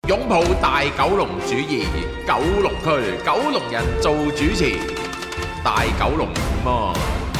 擁抱大九龍主義，九龍區九龍人做主持，大九龍麼？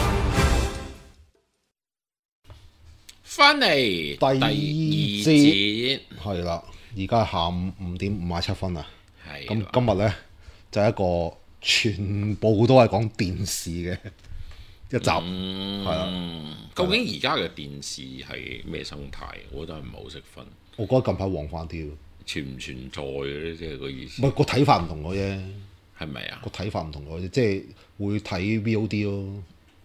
翻嚟第二節， 係啦，而家係下午5:57啊。 係咁今日呢，就係一個全部都係講電視嘅一集，係啦。 究竟而家嘅電視係咩生態？我都係唔係好識分。 我覺得近排旺翻啲， 存唔存在嘅即係個意思。 唔係個睇法唔同咗啫， 係咪啊？ 個睇法唔同咗啫，即係會睇 VOD 咯。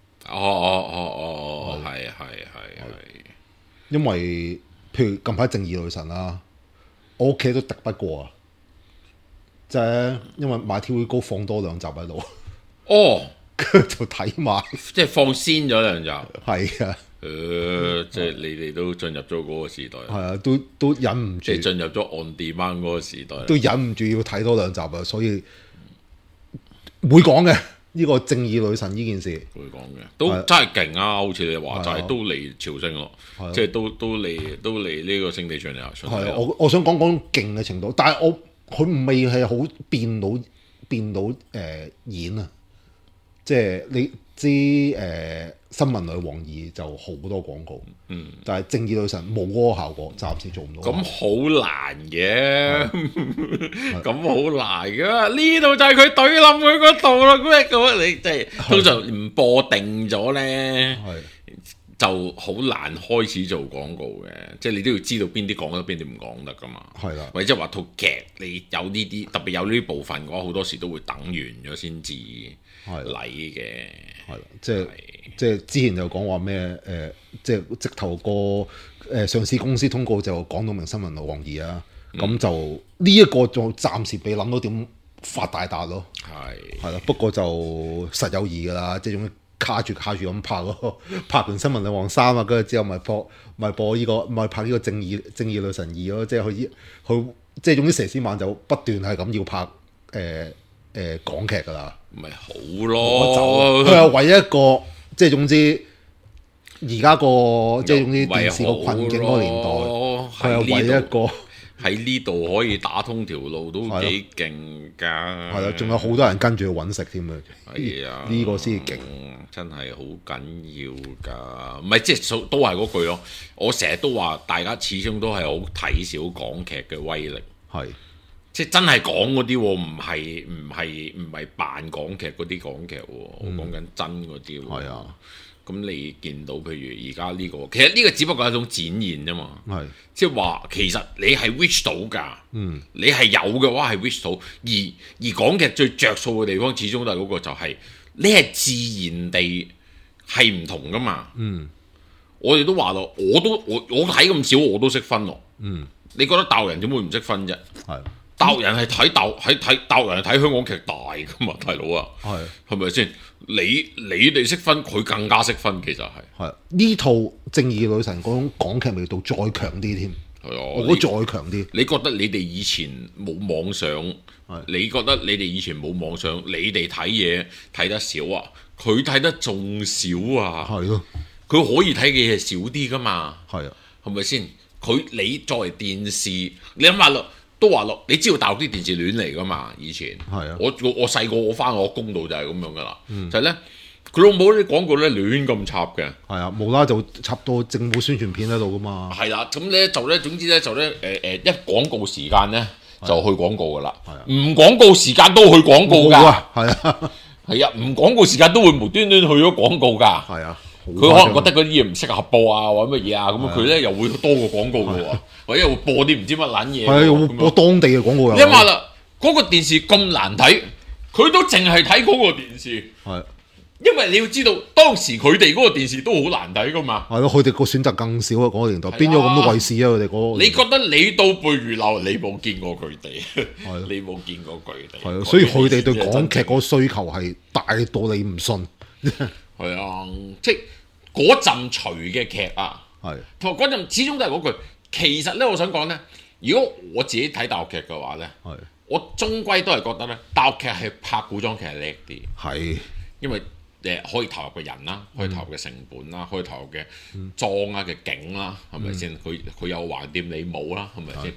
係。 因為譬如近排正義女神啦，我屋企都敵不過啊，就係因為買 TV 高放多2集喺度，跟住就睇埋， 即係放先咗2集。 係啊， 即係你哋都進入咗嗰個時代。 係啊，都忍唔住， 即係進入咗 on demand 嗰個時代， 都忍唔住要睇多2集啊，所以會講嘅。呢個正義女神呢件事會講嘅，都真係勁啊！好似你話齋，都嚟朝聖咯，即係都嚟呢個聖地巡遊。 係啊，我想講勁嘅程度，但係佢未係好變到演啊！即係你知新聞女王2就好多廣告，但係正義女神冇嗰個效果，暫時做唔到。 咁好難嘅，咁好難嘅。呢度就係佢懟冧佢嗰度啦。咁你即係通常唔播定咗咧，就好難開始做廣告嘅。即係你都要知道邊啲講得，邊啲唔講得噶嘛。係啦，或者話套劇你有呢啲，特別有呢啲部分嘅話，好多時都會等完咗先至嚟嘅。 係啦，即係之前就講話咩即係直頭個上市公司通告就講到明新聞女王2啊，咁就呢一個就暫時未諗到點發大達咯。係啦，不過就實有意㗎啦，即係總之卡住咁拍咯，拍完新聞女王3啊，跟住之後咪播呢個咪拍呢個正義女神2咯，即係佢即係總之佘詩曼就不斷係咁要拍港劇㗎啦。 咪好咯， 佢係唯一一個，即係總之而家個即係總之電視個困境嗰個年代，佢係唯一一個喺呢度可以打通條路都幾勁㗎。 係啦，仲有好多人跟住去揾食添啊！ 係啊， 呢個先勁， 真係好緊要㗎。唔係即係都係嗰句咯。我成日都話，大家始終都係好睇小港劇嘅威力。係。即係真係講嗰啲喎，唔係扮港劇嗰啲港劇喎，我講緊真嗰啲喎。係啊，咁你見到譬如而家呢個，其實呢個只不過係一種展現啫嘛。係，即係話其實你係 reach 到㗎。你係有嘅話係 reach 到，而港劇最着數嘅地方，始終都係嗰個就係你係自然地係唔同㗎嘛。我哋都話咯，我睇咁少我都識分咯。你覺得大陸人點會唔識分啫？係。大陸人係睇大陸人係睇香港劇大噶嘛，大佬啊，係咪先？你哋識分，佢更加識分，其實係呢套正義女神嗰種港劇味道再強啲添，我覺得再強啲。 你覺得你哋以前冇網上，你覺得你哋以前冇網上，你哋睇嘢睇得少啊？佢睇得仲少啊？係咯，佢可以睇嘅嘢少啲噶嘛？係啊，係咪先？你作為電視，你諗下咯。都話咯，你知道大陸啲電視亂嚟噶嘛？以前係啊，我細個我翻我公度就係咁樣噶啦，就係咧佢老母啲廣告咧亂咁插嘅，係啊，無啦就插到政府宣傳片喺度噶嘛。 係啦，咁咧總之咧一廣告時間咧就去廣告噶啦，唔廣告時間都去廣告㗎，係啊，係啊，唔廣告時間都會無端端去咗廣告㗎，係啊。佢可能覺得嗰啲嘢唔適合播啊，或者乜嘢啊，咁佢咧又會多個廣告嘅喎，或者會播啲唔知乜撚嘢， 係又會播當地嘅廣告。 你話啦，嗰個電視咁難睇，佢都淨係睇嗰個電視，係，因為你要知道當時佢哋嗰個電視都好難睇噶嘛。 係咯，佢哋個選擇更少啊，嗰個年代邊有咁多衛視啊？佢哋嗰個。 你覺得你倒背如流，你冇見過佢哋，你冇見過佢哋。 係啊，所以佢哋對港劇嗰個需求係大到你唔信。 係啊，即係嗰陣除嘅劇啊，係同嗰陣始終都係嗰句。其實咧，我想講咧，如果我自己睇大陸劇嘅話咧，係我終歸都係覺得咧，大陸劇係拍古裝劇係叻啲，係因為可以投入嘅人啦，可以投入嘅成本啦，可以投入嘅裝啊嘅景啦，係咪先？佢有橫掂你冇啦，係咪先？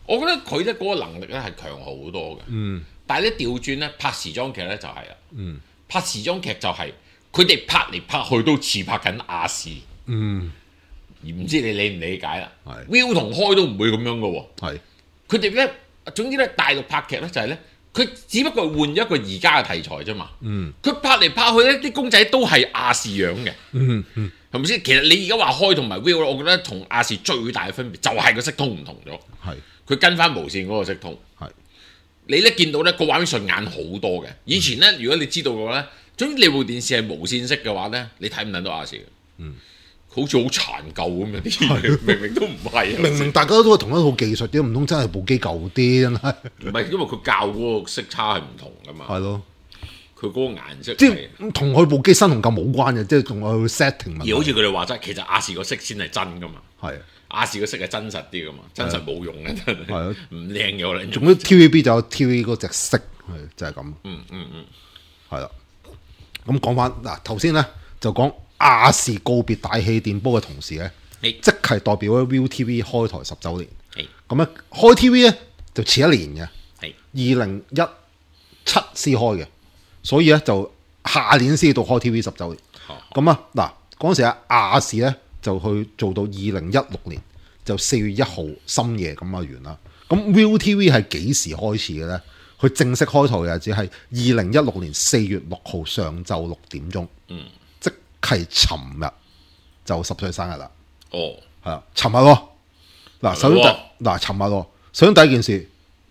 我覺得佢咧嗰個能力咧係強好多嘅。但係咧調轉咧拍時裝劇咧就係啦。拍時裝劇就係佢哋拍嚟拍去都似拍緊亞視。而唔知你理唔理解啦。Will 同開都唔會咁樣嘅喎。佢哋咧，總之咧大陸拍劇咧就係咧，佢只不過換咗一個而家嘅題材啫嘛。佢拍嚟拍去咧，啲公仔都係亞視樣嘅。係咪先？其實你而家話開同埋 Will， 我覺得同亞視最大嘅分別就係個色通唔同咗。佢跟翻無線嗰個色通。你咧見到咧個畫面順眼好多嘅。以前咧，如果你知道嘅話咧，總之你部電視係無線式嘅話咧，你睇唔睇到亞視嘅？好似好殘舊咁樣啲，明明都唔係。 明明大家都係同一套技術嘅，唔通真係部機舊啲真係？ 唔係，因為佢校嗰個色差係唔同噶嘛。係咯， 佢嗰個顏色即係同佢部機新同舊冇關嘅，即係同佢 setting 問題。 而好似佢哋話齋，其實亞視個色先係真噶嘛。亞視個色係真實啲噶嘛，真實冇用嘅真係。唔靚嘅我哋。 總之 TVB 就有 TV 嗰隻色，就係咁。係啦。咁講翻嗱，頭先咧就講亞視告別大氣電波嘅同時咧，即係代表咗 ViuTV 開台10週年。咁咧開 TV 咧就遲一年嘅，2017先開嘅，所以咧就下年先到開 TV 10週年。咁啊嗱，嗰陣時啊亞視咧就去做到2016年就4月1號深夜咁啊完啦。咁 ViuTV 係幾時開始嘅咧？佢正式開台嘅日子係2016年4月6號上晝6點鐘。即係尋日就10歲生日啦。係啊，尋日喎。嗱，首先尋日喎。首先第一件事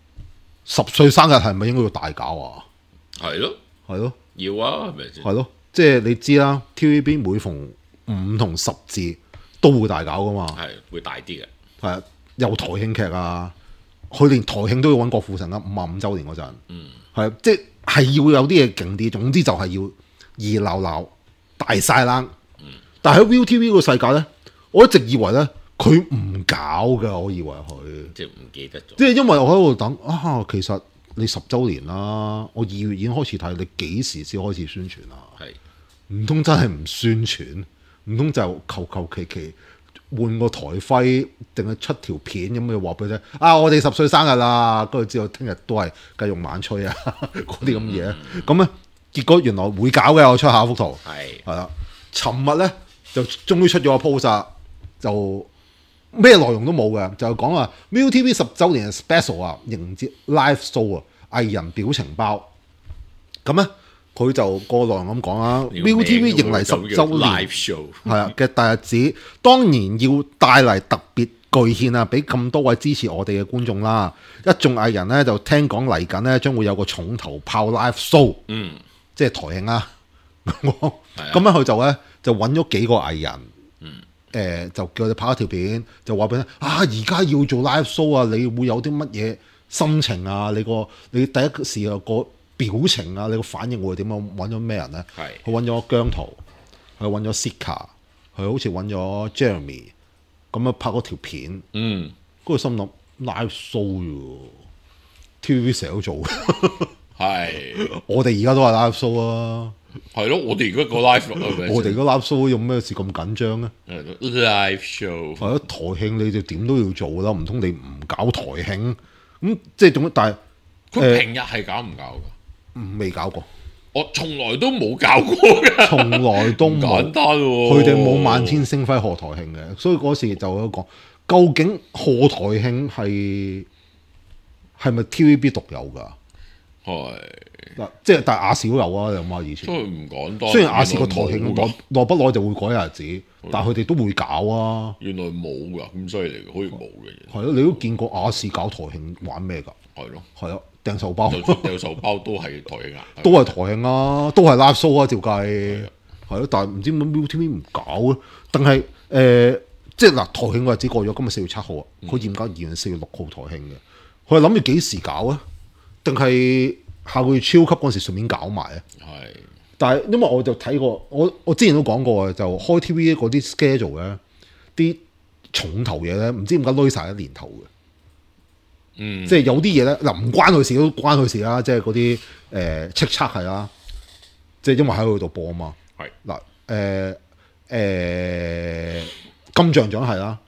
，10歲生日係咪應該要大搞啊？ 係咯，要啊，係咪先？係咯， 即係你知啦 ，TVB 每逢5同10字都會大搞噶嘛。 係會大啲嘅。 係啊，有台慶劇啊，佢連台慶都要揾郭富城啊，55週年嗰陣。係即係要有啲嘢勁啲，總之就係要熱鬧鬧。大晒冷，但係喺 ViuTV 個世界咧，我一直以為咧佢唔搞噶，我以為佢即係唔記得咗， 即係因為我喺度等啊，其實你10週年啦，我2月已經開始睇，你幾時先開始宣傳啊？唔通真係唔宣傳？唔通就求其換個台徽，定係出條片咁嘅話俾你聽啊？我哋10歲生日啦，跟住之後聽日都係繼續晚吹啊，嗰啲咁嘢，咁咧。結果原來會搞嘅，我出下幅圖係啦。尋日咧就終於出咗個 post，就咩內容都冇嘅，就講話 ViuTV 10週年 special 啊，迎接 live show 啊，藝人表情包。咁咧佢就個內容咁講啦 ，ViuTV 迎嚟10週年係啊嘅大日子，當然要帶嚟特別巨獻啊，俾咁多位支持我哋嘅觀眾啦。一眾藝人咧就聽講嚟緊咧將會有個重頭炮 live show。即係台慶啦，咁樣佢就揾咗幾個藝人，就叫佢哋拍一條片，就話俾你啊，而家要做 live show 啊，你會有啲乜嘢心情啊？你第一時個表情啊，你個反應會點樣？揾咗咩人咧？佢揾咗姜濤，佢揾咗 Sika，佢好似揾咗 Jeremy，咁樣拍嗰條片。嗰個心諗 live show 喎 ，TVB 成日都做。我哋而家都係 live show 啊， 係咯，我哋而家個 live， 我哋個 live show 用咩事咁緊張咧 ？live show 係咯，台慶你就點都要做啦，唔通你唔搞台慶咁即係總之，但係佢平日係搞唔搞噶？ 未搞過， 我從來都冇搞過嘅， 從來都冇。 簡單喎， 佢哋冇萬千星輝賀台慶嘅，所以嗰時就有講，究竟賀台慶係咪 TVB 獨有㗎？嗱，即係但係亞視都有啊，你諗下以前。所以唔講多。 雖然亞視個台慶耐不耐就會改日子，但係佢哋都會搞啊。 原來冇㗎，咁犀利嘅，好似冇嘅。 係咯，你都見過亞視搞台慶玩咩㗎？係咯，掟手包。 掟手包都係台慶啊。 都係台慶啊，都係 live show 啊，照計。係咯，但係唔知點解 ViuTV 唔搞啊？定係即係嗱，台慶個日子過咗，今日4月7號啊，佢嚴格而言4月6號台慶嘅，佢係諗住幾時搞啊？定係下個月超級嗰陣時順便搞埋啊！但係因為我就睇過，我之前都講過就開 TV 嗰啲 schedule 咧，啲重頭嘢咧，唔知點解攏晒一年頭嘅。即係有啲嘢咧，嗱唔關佢事都關佢事啦，即係嗰啲叱咤係啦，即係因為喺佢度播啊嘛。嗱金像獎係啦，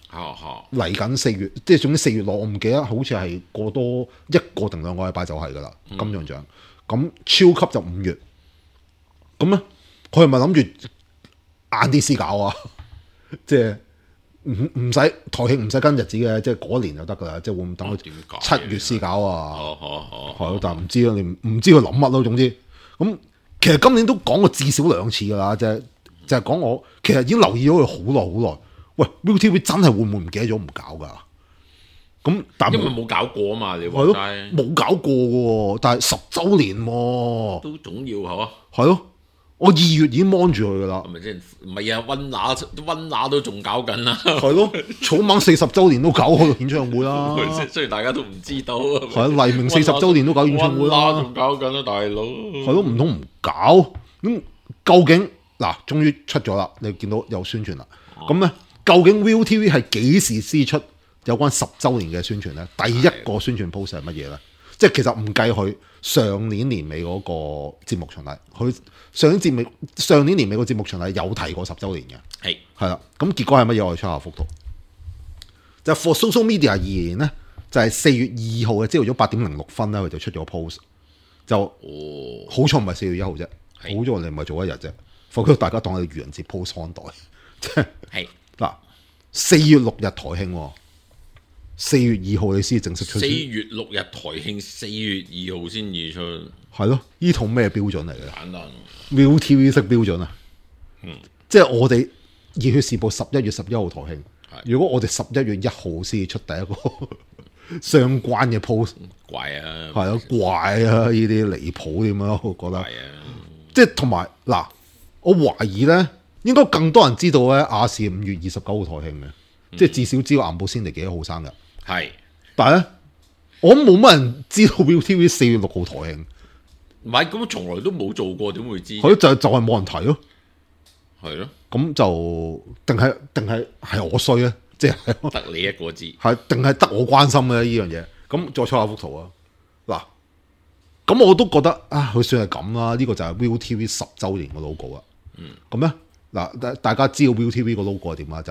嚟緊4月，即係總之4月內，我唔記得好似係過多1個定2個禮拜就係㗎啦，金像獎。咁超級就5月，咁咧佢係咪諗住晏啲先搞啊？即係唔使台慶唔使跟日子嘅，即係嗰年就得㗎啦。即係會唔等佢7月先搞啊？係咯，但係唔知啊，你唔知佢諗乜咯。總之咁，其實今年都講過至少2次㗎啦，就係講我其實已經留意咗佢好耐。喂 ，ViuTV 真係會唔會唔記得咗唔搞㗎？咁但因為冇搞過啊嘛，你話齋冇搞過喎，但係10週年喎， 都總要係係咯，我2月已經 mon 住佢㗎啦， 係咪先？唔係啊，溫拿都仲搞緊啦， 係咯，草蜢40週年都搞個演唱會啦， 雖然大家都唔知道啊， 係黎明40週年都搞演唱會啦， 仲搞緊啦，大佬， 係咯，唔通唔搞？咁究竟嗱，終於出咗啦，你見到有宣傳啦，咁咧究竟 ViuTV 係幾時先出有關10週年嘅宣傳咧？第一個宣傳 post 係乜嘢咧？即係其實唔計佢上年年尾嗰個節目巡禮，佢上年年尾個節目巡禮有提過10週年嘅，係啦。咁結果係乜嘢？我哋出下幅圖，就 for social media 而言咧，就係4月2號嘅朝頭早8:06咧，佢就出咗 post， 就好彩唔係4月1號啫，好彩我哋唔係做一日啫，否則大家當係愚人節 post 看待，即係嗱4月6日台慶。4月2號你先正式出。 4月6日台慶，4月2號先至出。 係咯，呢套咩標準嚟嘅？ 簡單。 ViuTV 式標準啊。即係我哋熱血時報11月11號台慶。如果我哋11月1號先出第一個相關嘅 post， 怪啊。 係啊，怪啊！呢啲離譜點樣？我覺得。係啊。即係同埋嗱，我懷疑咧，應該更多人知道咧，亞視5月29號台慶嘅，即係至少知道顏寶仙妮幾多號生日。 係， 但係咧，我冇乜人知道 ViuTV 4月6號台慶， 唔係咁，從來都冇做過，點會知？ 佢就係冇人提咯， 係咯， 咁就定係我衰咧，即係得你一個知， 係定係得我關心嘅呢樣嘢。咁再出下幅圖啊，嗱，咁我都覺得啊，佢算係咁啦，呢個就係 ViuTV 10週年嘅 logo 啊。咁咧嗱，大家知道 ViuTV 個 logo 係點啊？就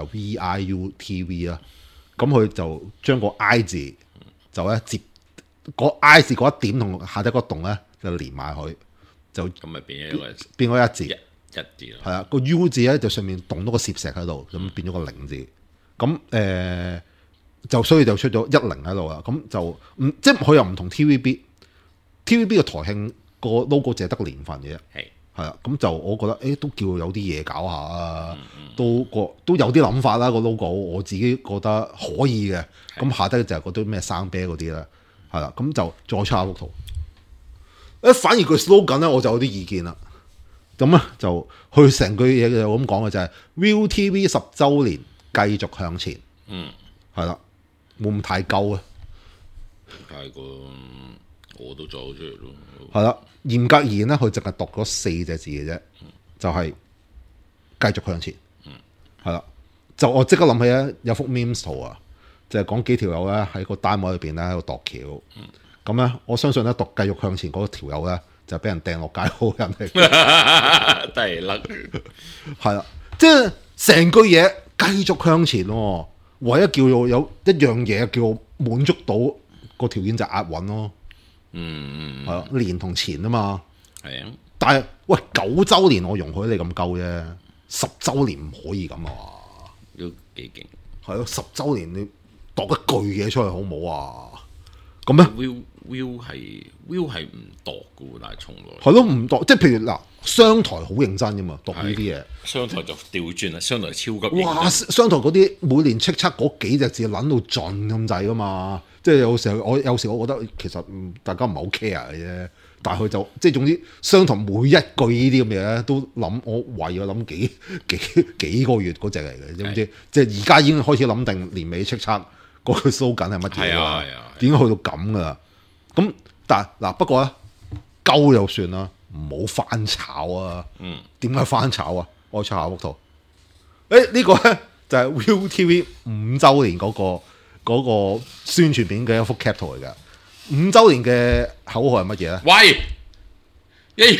ViuTV 啦。咁佢就將個 I 字就咧接個 I 字嗰一點同下底嗰個洞咧就連埋佢，就咁咪變咗一字一字咯。係啊，個 U 字咧就上面洞多個攝石喺度，咁變咗個0字。咁就所以就出咗10喺度啦。咁就唔即係佢又唔同 TVB 嘅台慶個 logo 淨係得年份嘅啫。係啦，咁就我覺得都叫有啲嘢搞下啊，都有啲諗法啦。個 logo 我自己覺得可以嘅。咁下低就係嗰啲咩生啤嗰啲啦，係啦，咁就再出下幅圖。反而佢 slogan 咧，我就有啲意見啦。咁咧就佢成句嘢就咁講嘅就係 ViuTV 10週年繼續向前。係啦，會唔會太鳩啊？太過我都做出嚟咯。係啦。嚴格而言咧，佢淨係讀咗4隻字嘅啫，就係繼續向前。係啦，就我即刻諗起咧，有幅 meme 圖啊，就係講幾條友咧喺個單位裏邊咧喺度度橋。咁咧，我相信咧讀繼續向前嗰條友咧就俾人掟落街好人嚟。低甩。係啦，即係成句嘢繼續向前喎。唯一叫做有一樣嘢叫我滿足到個條件就係押韻咯。係啊，年同前啊嘛，係啊，但係喂9週年我容許你咁鳩啫，10週年唔可以咁啊嘛，都幾勁，係咯，10週年你度一句嘢出嚟好唔好啊？咁咧 Will 係唔度噶喎，但係從來係咯唔度，即係譬如嗱，商台好認真噶嘛，度呢啲嘢，商台就調轉啦，商台超級認真，哇，商台嗰啲每年叱咤嗰幾隻字撚到盡咁滯噶嘛。即係有時候我覺得其實大家唔係好 care 嘅啫，但係佢就即係總之相同每一句呢啲咁嘅嘢都諗，我為咗諗幾個月嗰隻嚟嘅，知唔知？即係而家已經開始諗定年尾叱咤嗰句 slogan係乜嘢啦？點解去到咁噶啦？咁但係嗱，不過咧鳩就算啦，唔好翻炒啊！點解翻炒啊？我出下幅圖，呢個咧就係 ViuTV 5週年嗰個宣傳片嘅一幅 cap 圖嚟㗎。5週年嘅口號係乜嘢咧？喂，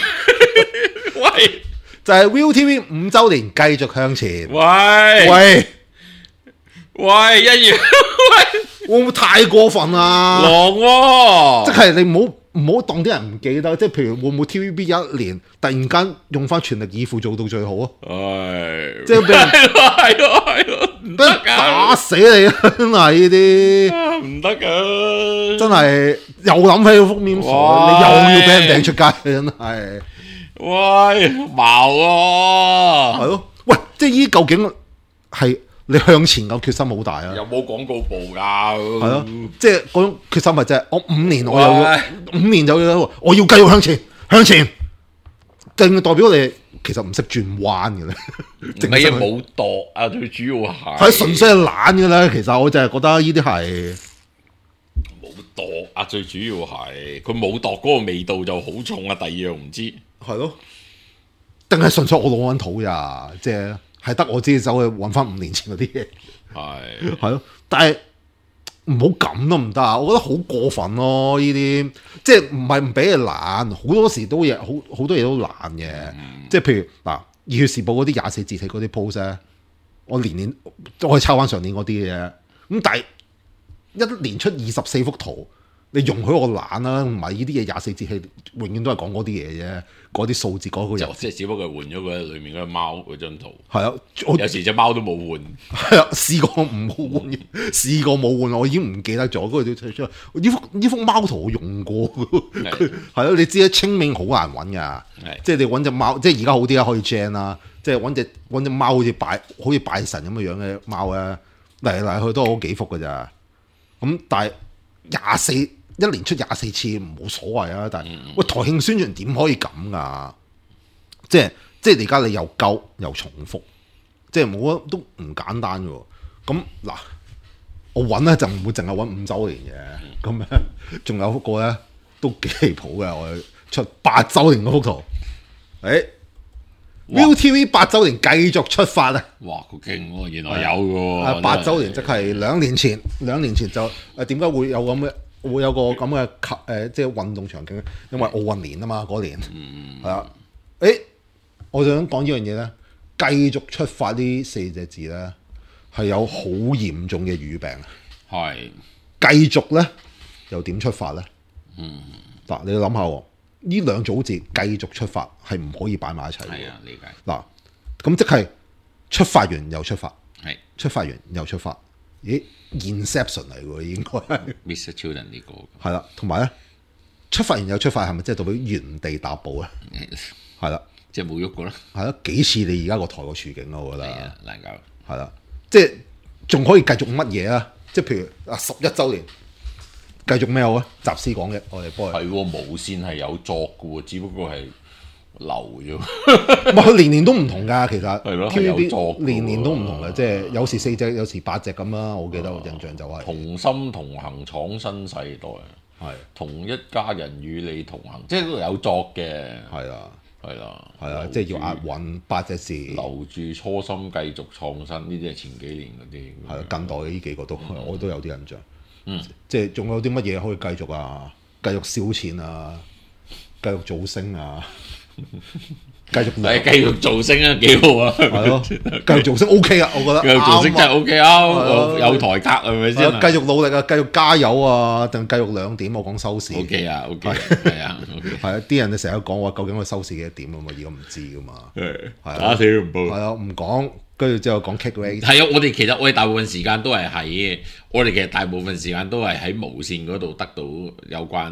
就係 ViuTV 5週年繼續向前。喂， 喂，一月會唔會太過分啊？ 狼喎， 即係你唔好當啲人唔記得，即係譬如會唔會 TVB 一年突然間用翻全力以赴做到最好啊？ 唉， 即係俾人係唔俾人得打死你啊！真係呢啲㗎，唔得㗎， 真係又諗起個封面傻，你又要俾人掟出街，真係。 喂，矛喎， 係咯，喂，即係依究竟係你向前嘅決心好大啊？ 有冇廣告部㗎？ 係咯，即係嗰種決心咪即係我5年我又要5年就要我要繼續向前，正代表你其實唔識轉彎嘅咧。 唔係啊，冇度啊，最主要係純粹係懶嘅咧。其實我就係覺得呢啲係冇度啊，最主要係佢冇度嗰個味道就好重啊。第二樣唔知係咯，定係純粹我攞緊土咋？即係得我自己走去揾翻5年前嗰啲嘢。係咯，但係唔好咁都唔得啊！我覺得好過分咯，呢啲即係唔係唔俾你懶，好多時都嘢好多嘢都懶嘅。即係譬如嗱，《熱血時報》嗰啲24字體嗰啲 post 咧，我年都可以抄翻上年嗰啲嘅。咁但係一年出24幅圖，你容許我懶啦，唔係呢啲嘢24字體，永遠都係講嗰啲嘢啫，嗰啲數字嗰個人。 即係只不過係換咗佢裏面嗰隻貓嗰張圖。 係啊， 有時隻貓都冇換。 係啊，試過唔好換，試過冇換，我已經唔記得咗。嗰個出嚟，呢幅貓圖我用過。係咯，你知啦，清明好難揾㗎。即係你揾隻貓，即係而家好啲啦，可以 gen 啦。即係揾隻貓好似拜神咁嘅樣嘅貓咧，嚟嚟去都好幾幅㗎咋。咁但係一年出24次冇所謂啊。但係喂，台慶宣傳點可以咁㗎？即係而家你又鳩又重複。即係冇都唔簡單嘅喎，咁嗱，我揾咧就唔會淨係揾5週年嘅，咁咧仲有幅個咧都幾離譜嘅，我出8週年嗰幅圖，ViuTV 8週年繼續出發啊！ 哇，好勁喎，原來有嘅喎 ，8週年即係2年前就點解會有咁嘅？會有個咁嘅即係運動場景，因為奧運年啊嘛，嗰年係啦，我就想講呢樣嘢咧。繼續出發呢4隻字咧，係有好嚴重嘅語病。 係繼續咧，又點出發咧？嗱，你要諗下喎，呢2組字繼續出發係唔可以擺埋一齊嘅。 係啊，理解。 嗱，咁即係出發完又出發， 係出發完又出發。咦 ，Inception 嚟喎，應該係 Mr. Children 呢個。 係啦，同埋咧，出發完又出發係咪即係代表原地踏步啊？係啦。 即係冇喐過啦， 係咯，幾似你而家個台個處境咯，我覺得係啊，難搞。 係啦，即係仲可以繼續乜嘢啊？即係譬如11週年，繼續咩好啊？集思廣益，我哋幫佢。 係喎，無線係有作嘅喎，只不過係流啫。 唔係佢年年都唔同㗎，其實。 係咯 TVB 年年都唔同嘅，即係有時4隻，有時8隻咁啦。我記得我印象就係。 同心同行闖新世代，係同一家人與你同行，即係都有作嘅。係啊。 係啦，即係要押韻8隻字， 留住初心，繼續創新，呢啲係前幾年嗰啲。 係近代呢幾個都，我都有啲印象。即係仲有啲乜嘢可以繼續啊？繼續燒錢啊！繼續造星啊！繼續造星啊，幾好啊！ 係咯，繼續造星 OK 啊，我覺得。 繼續造星真係 OK 啊，有台格係咪先？ 繼續努力啊，繼續加油啊，定繼續2點？我講收視。 OK 啊，OK 係啊， 係啊，啲人你成日講話究竟個收視幾多點啊嘛，而家唔知噶嘛。係打死唔報。 係啊，唔講，跟住之後講 kick rate。 係啊，我哋大部分時間都係喺我哋其實大部分時間都係喺無線嗰度得到有關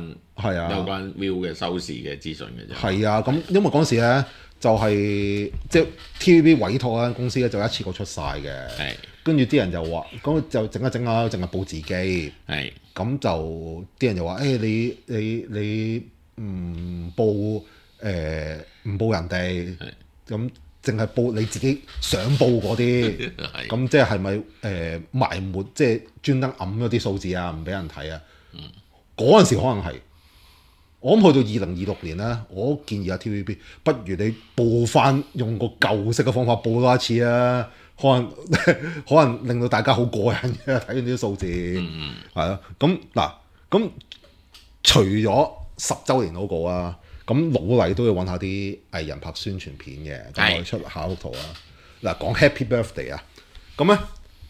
view 嘅收視嘅資訊嘅啫。 係啊，咁因為嗰時咧。就係即係 TVB 委託嗰間公司咧，就一次過出晒嘅。係，跟住啲人就話，咁就整一整下，淨係報自己。係，咁就啲人就話：你唔報唔報人哋，咁淨係報你自己想報嗰啲。咁即係咪埋沒，即係專登揞咗啲數字啊，唔俾人睇啊？嗰陣時可能係。我諗去到2026年咧，我建議TVB 不如你報翻用個舊式嘅方法報多一次啊，可能令到大家好過癮嘅，睇完啲數字，係咯。咁嗱，咁除咗10週年嗰個啊，咁努力都要揾下啲藝人拍宣傳片嘅，咁我哋出下幅圖啊。嗱，講 Happy Birthday 啊，咁咧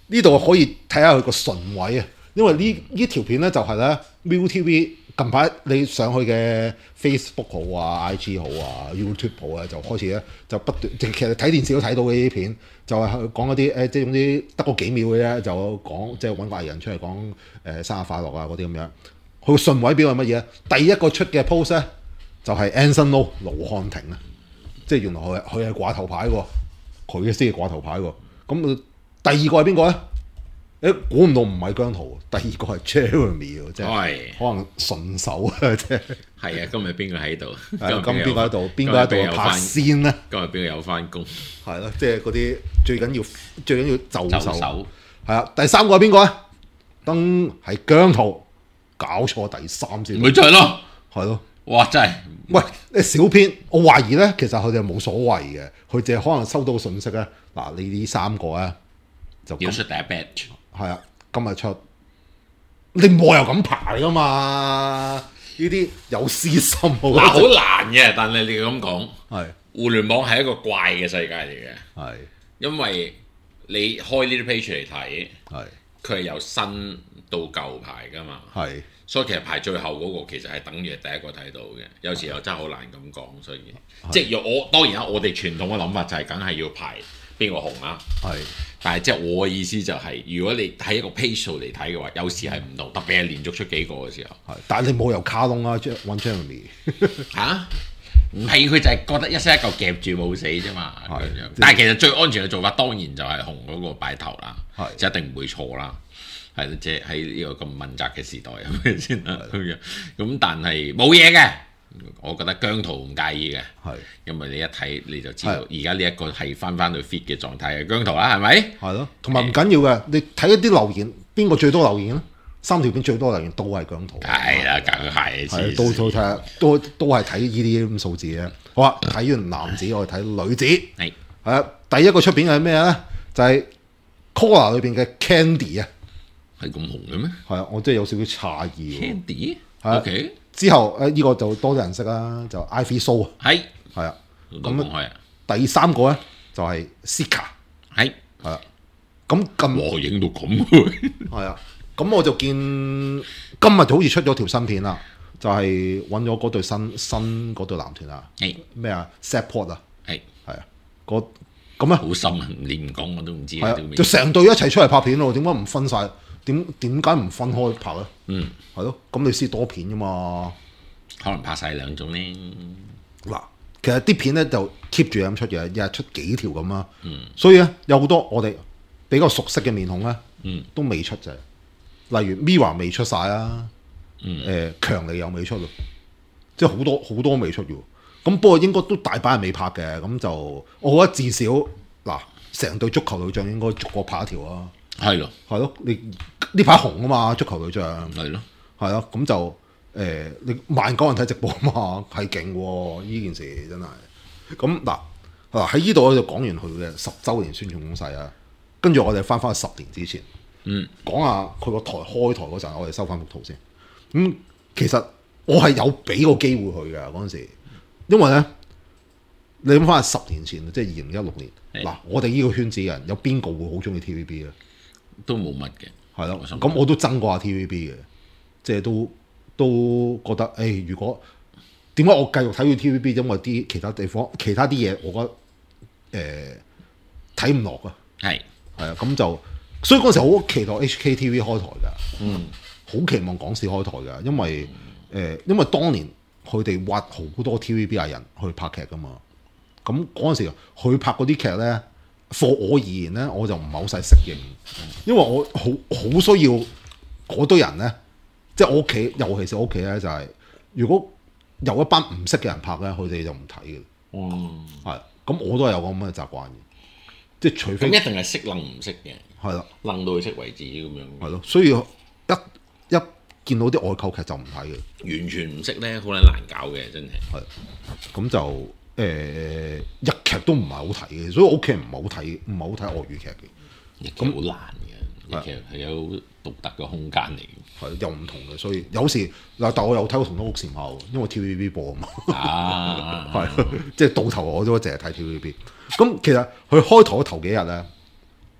呢度可以睇下佢個順位啊，因為呢條片咧就係咧 ViuTV 近排你上去嘅 Facebook 好啊、IG 好啊、YouTube 好啊，就開始咧就不斷，其實睇電視都睇到嘅呢啲片，就係講嗰啲即係用啲得個幾秒嘅啫，就講即係揾個藝人出嚟講生日快樂啊嗰啲咁樣。佢個順位表係乜嘢？第一個出嘅 post 咧就係 Anson Lo 盧瀚霆啊，即係原來佢係掛頭牌喎，佢嘅先係掛頭牌喎。咁第二個係邊個咧？估唔到唔係姜濤，第二個係 Jeremy 喎，即係可能順手啊，即係。 係啊，今日邊個喺度？ 咁邊個喺度？邊個喺度拍先咧？ 今日邊個有翻工？ 係咯，即係嗰啲最緊要就手。係啊，第三個係邊個咧？登係姜濤，搞錯第三先。 咪就係咯， 係咯。 哇！真係， 喂，小編，我懷疑咧，其實佢哋係冇所謂嘅，佢淨係可能收到個信息咧。嗱，你呢三個咧就要出第一 batch。 係啊，今日出，你冇又咁排噶嘛？呢啲有私心嗱， 好難嘅。但係你咁講， 係互聯網係一個怪嘅世界嚟嘅。 係， 因為你開呢啲 page 嚟睇， 係佢係由新到舊排噶嘛。 係， 所以其實排最後嗰個其實係等於係第一個睇到嘅。有時候真係好難咁講，所以即係我當然啦，我哋傳統嘅諗法就係梗係要排邊個紅啦。係。但係即係我嘅意思就係、是，如果你喺一個 page 嚟睇嘅話，有時係唔同，特別係連續出幾個嘅時候。 係，但係你冇由卡窿啊，One Jeremy 嚇，唔係佢就係覺得一絲一嚿夾住冇死啫嘛。但係其實最安全嘅做法當然就係紅嗰個擺頭啦，就一定唔會錯啦。係即係喺呢個咁問責嘅時代係咪先啦？咁但係冇嘢嘅。我覺得姜濤唔介意嘅，因為你一睇你就知道，而家呢一個係翻去 fit 嘅狀態嘅姜濤啦，係咪？係咯，同埋唔緊要嘅，你睇一啲留言，邊個最多留言咧？3條片最多留言都係姜濤。係啦，梗係，都睇下，都係睇呢啲咁數字嘅。好啊，睇完男子，我哋睇女子。係啊，第一個出片係咩咧？就係 Collar 裏邊嘅 Candy 啊， 係咁紅嘅咩？係啊，我真係有少少詫異。 Candy，OK。 之後呢個就多啲人識啦，就 Ivy So 係啊， 咁第三個咧就係 Sika 係啊，咁我影到咁喎， 係啊，咁我就見今日就好似出咗條新片啦，就係揾咗嗰隊新嗰隊男團啊，咩啊 Setport 啊，係啊，咁啊好深啊，你唔講我都唔知啊，就成隊一齊出嚟拍片咯，點解唔分晒？點解唔分開拍咧？係咯，咁你先多片噶嘛？ 可能拍晒兩種咧。 嗱，其實啲片咧就 keep 住咁出嘅，日日出幾條咁啦。所以咧有好多我哋比較熟悉嘅面孔咧，都未出啫。例如 Mirror 未出晒啦，強尼又未出咯，即係好多未出嘅。咁不過應該都大把人未拍嘅，咁就我覺得至少嗱，成隊足球女將應該逐個拍一條啊。係咯，你呢排紅啊嘛，足球女將係咯，咁就你19000人睇直播啊嘛，係勁喎！呢件事真係咁嗱喺呢度我就講完佢嘅10週年宣傳攻勢啊，跟住我哋翻去10年之前，講下佢個台開台嗰陣，我哋收翻幅圖先。其實我係有俾個機會佢嘅嗰陣時，因為咧你諗翻10年前，即係2016年嗱，我哋呢個圈子嘅人有邊個會好中意 TVB 啊？ 都冇乜嘅， 係咯，咁我都憎過下 TVB 嘅，即係都覺得，如果點解我繼續睇佢 TVB？因為啲其他地方其他啲嘢，我覺得睇唔落啊，係啊，咁就所以嗰陣時好期待 HKTV 開台㗎，好期望港視開台㗎，因為當年佢哋挖好多 TVB 藝人去拍劇㗎嘛，咁嗰陣時佢拍嗰啲劇咧。for 我而言咧，我就唔係好使適應，因為我好需要嗰堆人咧，即係我屋企，尤其是我屋企咧，就係如果有一班唔識嘅人拍咧，佢哋就唔睇嘅。係，咁我都係有咁嘅習慣嘅，即係除非咁一定係識愣唔識嘅，係啦，愣到佢識為止咁樣。係咯， 所以一見到啲外購劇就唔睇嘅， 完全唔識咧，好難搞嘅，真係。係， 咁就。日劇都唔係好睇嘅，所以我屋企人唔係好睇外語劇嘅。 日劇好難嘅，日劇係有獨特嘅空間嚟嘅， 係又唔同嘅，所以有時嗱，但我有睇過《同一屋檐下》，因為 TVB 播啊嘛，係即係到頭我都淨係睇 TVB。咁其實佢開台頭幾日咧，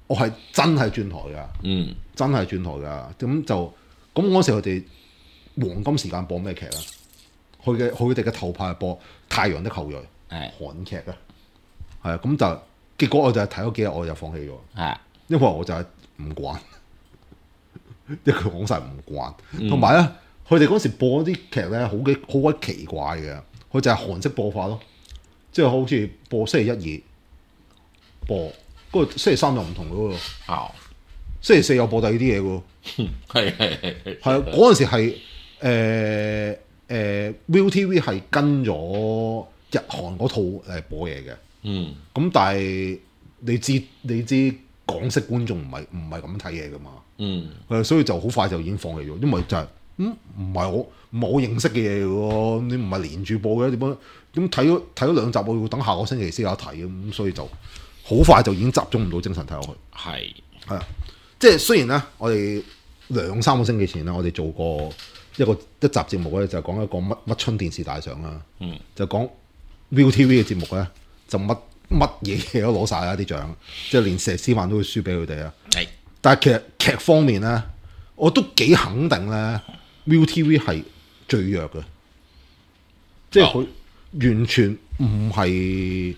我係真係轉台㗎，真係轉台㗎。咁嗰時佢哋黃金時間播咩劇啊？佢哋嘅頭牌係播《太陽的後裔》，韓劇啊，係啊。咁就結果我就係睇咗幾日，我就放棄咗，因為我就係唔慣，因為佢講晒唔慣，同埋咧，佢哋嗰時播啲劇咧，好鬼奇怪嘅，佢就係韓式播法咯，即係好似播星期一二播，嗰個星期三又唔同嘅喎，星期四又播第二啲嘢嘅喎，係啊，嗰陣時係ViuTV 係跟咗日韓嗰套嚟播嘢嘅，咁但係你知港式觀眾唔係咁睇嘢噶嘛，所以就好快就已經放棄咗，因為就係唔係我認識嘅嘢喎，你唔係連住播嘅點樣？咁睇咗兩集，我要等下個星期先有得睇咁，所以就好快就已經集中唔到精神睇落去。係啊，即係雖然咧，我哋2-3個星期前咧，我哋做過一集節目咧，就講一個乜春電視大賞啦，就講 ViuTV 嘅節目咧，就乜嘢都攞晒啦啲獎，即係連佘詩曼都會輸俾佢哋啊。但係其實劇方面咧，我都幾肯定咧，ViuTV 係最弱嘅，即係佢完全唔係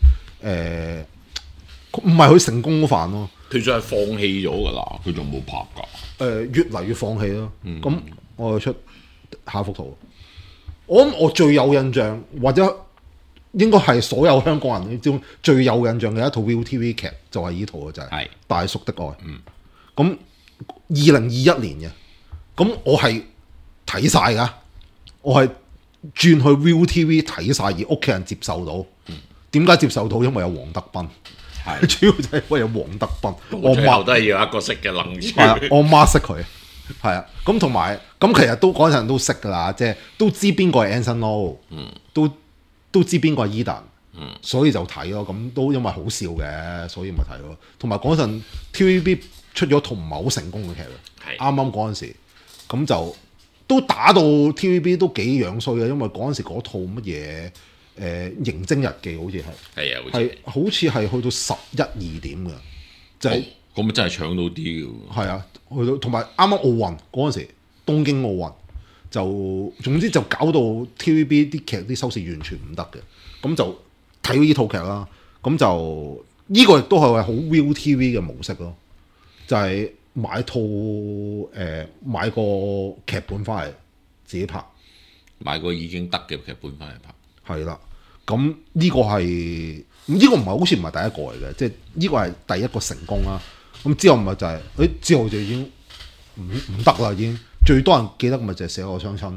唔係佢成功嗰範咯。 佢就係放棄咗㗎啦，佢仲冇拍㗎。 越嚟越放棄咯。咁我就出下一幅圖。我諗我最有印象，或者應該係所有香港人之中最有印象嘅一套 ViuTV 劇，就係呢套嘅，就係《大叔的愛》。咁2021年嘅，咁我係睇晒㗎，我係轉去 ViuTV 睇晒，而屋企人接受到。點解接受到？因為有黃德斌。主要就係因為有黃德斌，我媽都係要一個識嘅能住。 我媽識佢，係啊。咁同埋咁其實都嗰陣都識㗎啦，即係都知邊個係 Anson Lo，都知邊個係 Eden，所以就睇咯。咁都因為好笑嘅，所以咪睇咯。同埋嗰陣 TVB 出咗套唔係好成功嘅劇嘅，啱啱嗰陣時，咁就都打到 TVB 都幾樣衰嘅，因為嗰陣時嗰套乜嘢？刑偵日記好似係好似係去到11-2點嘅，就係咁真係搶到啲嘅。 係啊，去到同埋啱啱奧運嗰陣時，東京奧運就總之就搞到 TVB 啲劇啲收視完全唔得嘅，咁就睇到呢套劇啦。咁就呢個亦都係好 ViuTV 嘅模式咯，就係買套買個劇本翻嚟自己拍， 買個已經得嘅劇本翻嚟拍， 係啦。咁呢個係呢個唔係好似唔係第一個嚟嘅，即係呢個係第一個成功啦。咁之後咪就係之後就已經唔得啦，已經最多人記得咪就係寫我雙親。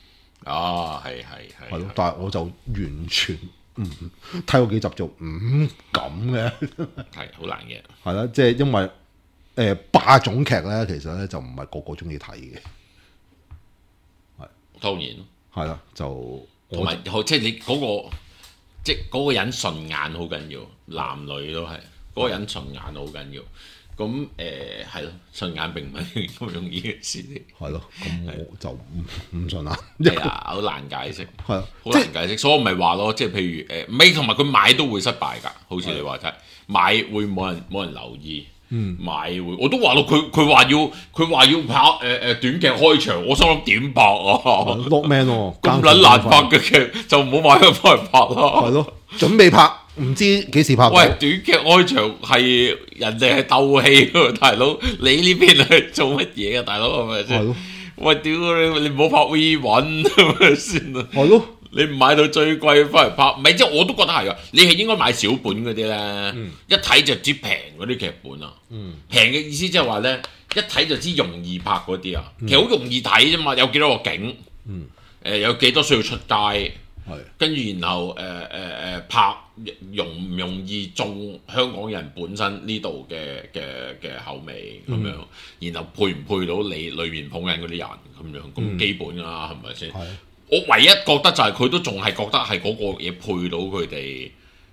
係咯，但係我就完全睇過幾集就咁嘅， 係好難嘅。 係啦，即係因為霸總劇咧，其實咧就唔係個個中意睇嘅。係當然係啦，就同埋即係你嗰個。即係嗰個人順眼好緊要，男女都係嗰個人順眼好緊要。咁係咯，順眼並唔係咁容易嘅事嚟。 係咯，咁我就唔順眼。 係啊，好難解釋。係啊， 好難解釋。所以我咪話咯，即係譬如尾同埋佢買都會失敗㗎。好似你話齋，買會冇人留意。買會我都話咯，佢話要拍短劇開場，我心諗點拍啊 ？Lockman 喎， 咁撚難拍嘅劇就唔好買佢翻嚟拍啦。 係咯，準備拍，唔知幾時拍。 喂，短劇開場係人哋係鬥戲喎，大佬，你呢邊係做乜嘢啊？大佬係咪先？係咯。喂，屌你唔好拍 V1 咁咪先啦。係咯。你唔買到最貴翻嚟拍，唔係即係我都覺得係啊！你係應該買小本嗰啲咧，一睇就知平嗰啲劇本啊。平嘅意思即係話咧，一睇就知容易拍嗰啲啊。其實好容易睇啫嘛，有幾多個景，有幾多需要出街，跟住然後拍容唔容易中香港人本身呢度嘅口味咁樣，然後配唔配到你裏面捧緊嗰啲人咁樣，咁基本啦，係咪先？我唯一覺得就係佢都仲係覺得係嗰個嘢配到佢哋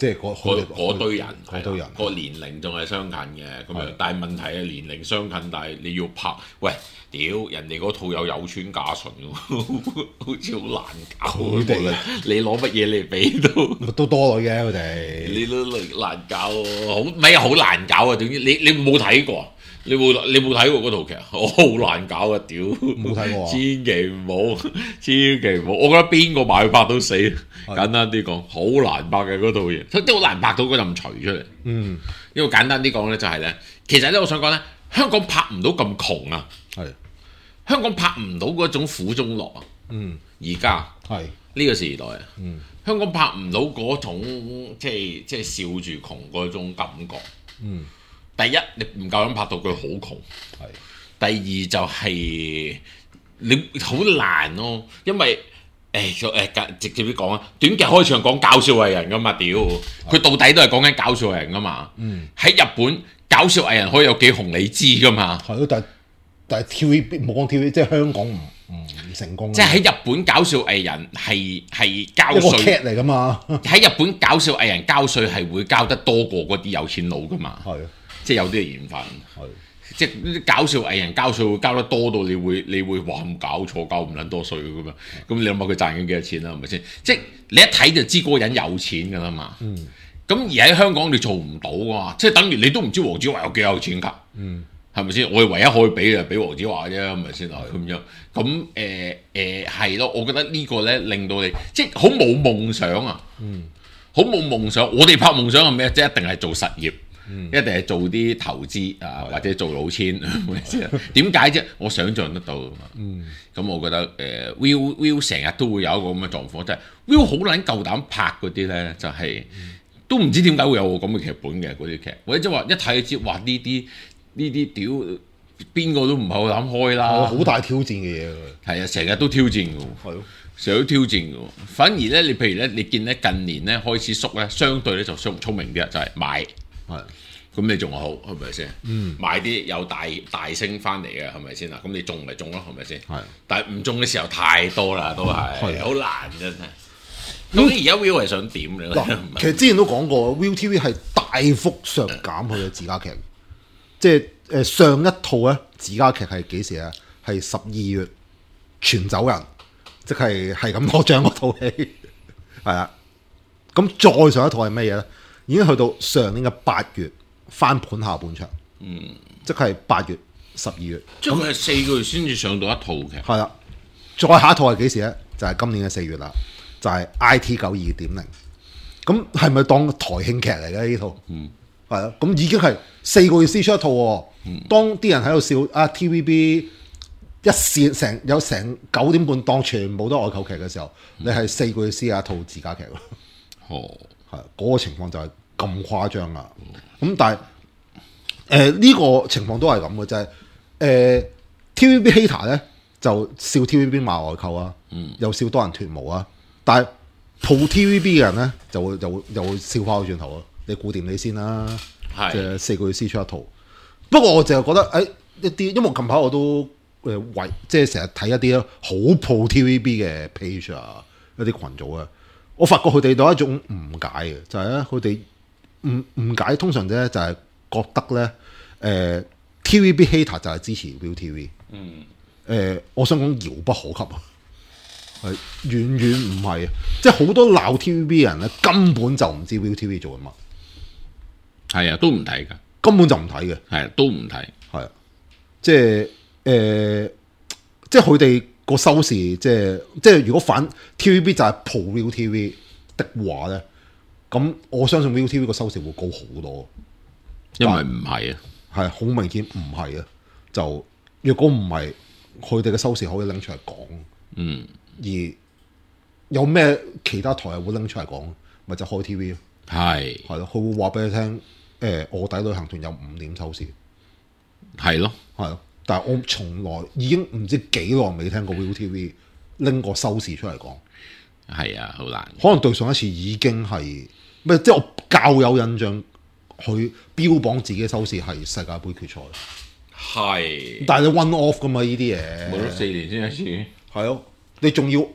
即係嗰堆人， 嗰堆人個年齡仲係相近嘅咁樣，但係問題係年齡相近，但係你要拍，喂，屌人哋嗰套有村架純喎，好似好難搞。 佢哋你攞乜嘢嚟比都多女嘅佢哋， 你都難搞喎，好難搞啊！總之你冇睇過。你冇睇過嗰套劇？我好難搞啊！屌， 冇睇過啊！ 千祈唔好，千祈唔好。我覺得邊個買去拍都死。簡單啲講，好難拍嘅嗰套嘢，即係好難拍到嗰陣除出嚟。 嗯， 因為簡單啲講咧，就係咧，其實咧，我想講咧，香港拍唔到咁窮啊。 係香港拍唔到嗰種苦中樂啊。 嗯， 而家係呢個時代啊。 嗯， 香港拍唔到嗰種即係笑住窮嗰種感覺。 嗯。 第一，你唔夠膽拍到佢好窮。係。第二就係、你好難咯，因為直接啲講啊，短劇開場講搞笑藝人噶嘛，屌佢到底都係講緊搞笑藝人噶嘛。喺日本搞笑藝人可以有幾紅你知噶嘛。 係咯，但係 TVB 冇講 TVB，即係香港唔成功。 即係喺日本搞笑藝人係交稅， 一個劇嚟噶嘛。 喺日本搞笑藝人交稅係會交得多過嗰啲有錢佬噶嘛。 係。即係有啲係緣分，即係啲搞笑藝人交稅會交得多到你會話咁搞錯，交唔撚多稅咁樣，咁你諗下佢賺緊幾多錢啦？係咪先？即係你一睇就知嗰個人有錢㗎啦嘛。咁而喺香港你做唔到㗎嘛，即係等於你都唔知黃子華有幾有錢㗎。係咪先？我哋唯一可以俾就俾黃子華啫，係咪先啊？咁樣咁係咯，我覺得呢個咧令到你即係好冇夢想啊。好冇夢想，我哋拍夢想係咩？即係一定係做實業。一定係做啲投資啊，或者做老千，點解啫？我想像得到㗎嘛。咁我覺得Will 成日都會有一個咁嘅狀況，即係 Will 好撚夠膽拍嗰啲咧，就係都唔知點解會有個咁嘅劇本嘅嗰啲劇，或者即係話一睇就知，哇！呢啲屌邊個都唔係好膽開啦， 好大挑戰嘅嘢。 係啊，成日都挑戰㗎喎。係咯。成日都挑戰㗎喎。反而咧，你譬如咧，你見咧近年咧開始縮咧，相對咧就聰明啲，就係買。係，咁你仲好係咪先？買啲有大升翻嚟嘅係咪先啊？咁你中咪中咯，係咪先？係，但係唔中嘅時候太多啦，都係好難真係。咁而家 Will 係想點咧？ 其實之前都講過 ，ViuTV 係大幅削減佢嘅自家劇，即係上一套咧自家劇係幾時啊？係12月全走人，即係咁多張嗰套戲，係啊。咁再上一套係乜嘢咧？已經去到上年嘅8月翻盤下半場，即係8月、12月， 即係佢係4個月先至上到一套劇。 係啦，再下一套係幾時咧？就係今年嘅4月啦，就係 IT92.0。咁係咪當台慶劇嚟嘅呢套？係啊，咁已經係4個月先出一套喎。當啲人喺度笑啊 TVB 一線有成9點半檔全部都外購劇嘅時候，你係4個月先有一套自家劇咯。嗰個情況就係咁誇張啊！咁但係呢個情況都係咁嘅，就係TVB hater 咧就笑 TVB 賣外購啊，又笑多人脫毛啊，但係鋪 TVB 嘅人咧就會笑翻轉頭啊！你顧掂你先啦，即係4個月先出一套。不過我淨係覺得一啲，因為近排我都即係成日睇一啲好鋪 TVB 嘅 page 啊，一啲群組啊。我發覺佢哋有一種誤解嘅，就係咧佢哋誤解通常咧就係覺得咧TVB hater 就係支持 ViuTV。我想講遙不可及啊，係遠遠唔係啊！即係好多鬧 TVB 嘅人咧根本就唔知 ViuTV 做緊乜。 係啊，都唔睇㗎， 根本就唔睇嘅。係都唔睇。係啊， 即係即係佢哋。個收視即係如果反 TVB 就係 pro ViuTV 的話咧，咁我相信 ViuTV 個收視會高好多。 因為唔係啊， 係好明顯唔係啊。就若果唔係，佢哋嘅收視可以拎出嚟講。而有咩其他台係會拎出嚟講？咪就開 TV 咯。係咯，佢會話俾你聽。臥底旅行團有5點收視。係咯。但係我從來已經唔知幾耐未聽過 ViuTV 拎個收視出嚟講。係啊，好難。可能對上一次已經係咩？即係我較有印象，佢標榜自己收視係世界盃決賽。係。但係你 one off 噶嘛？呢啲嘢。冇咗4年先一次。係咯，你仲要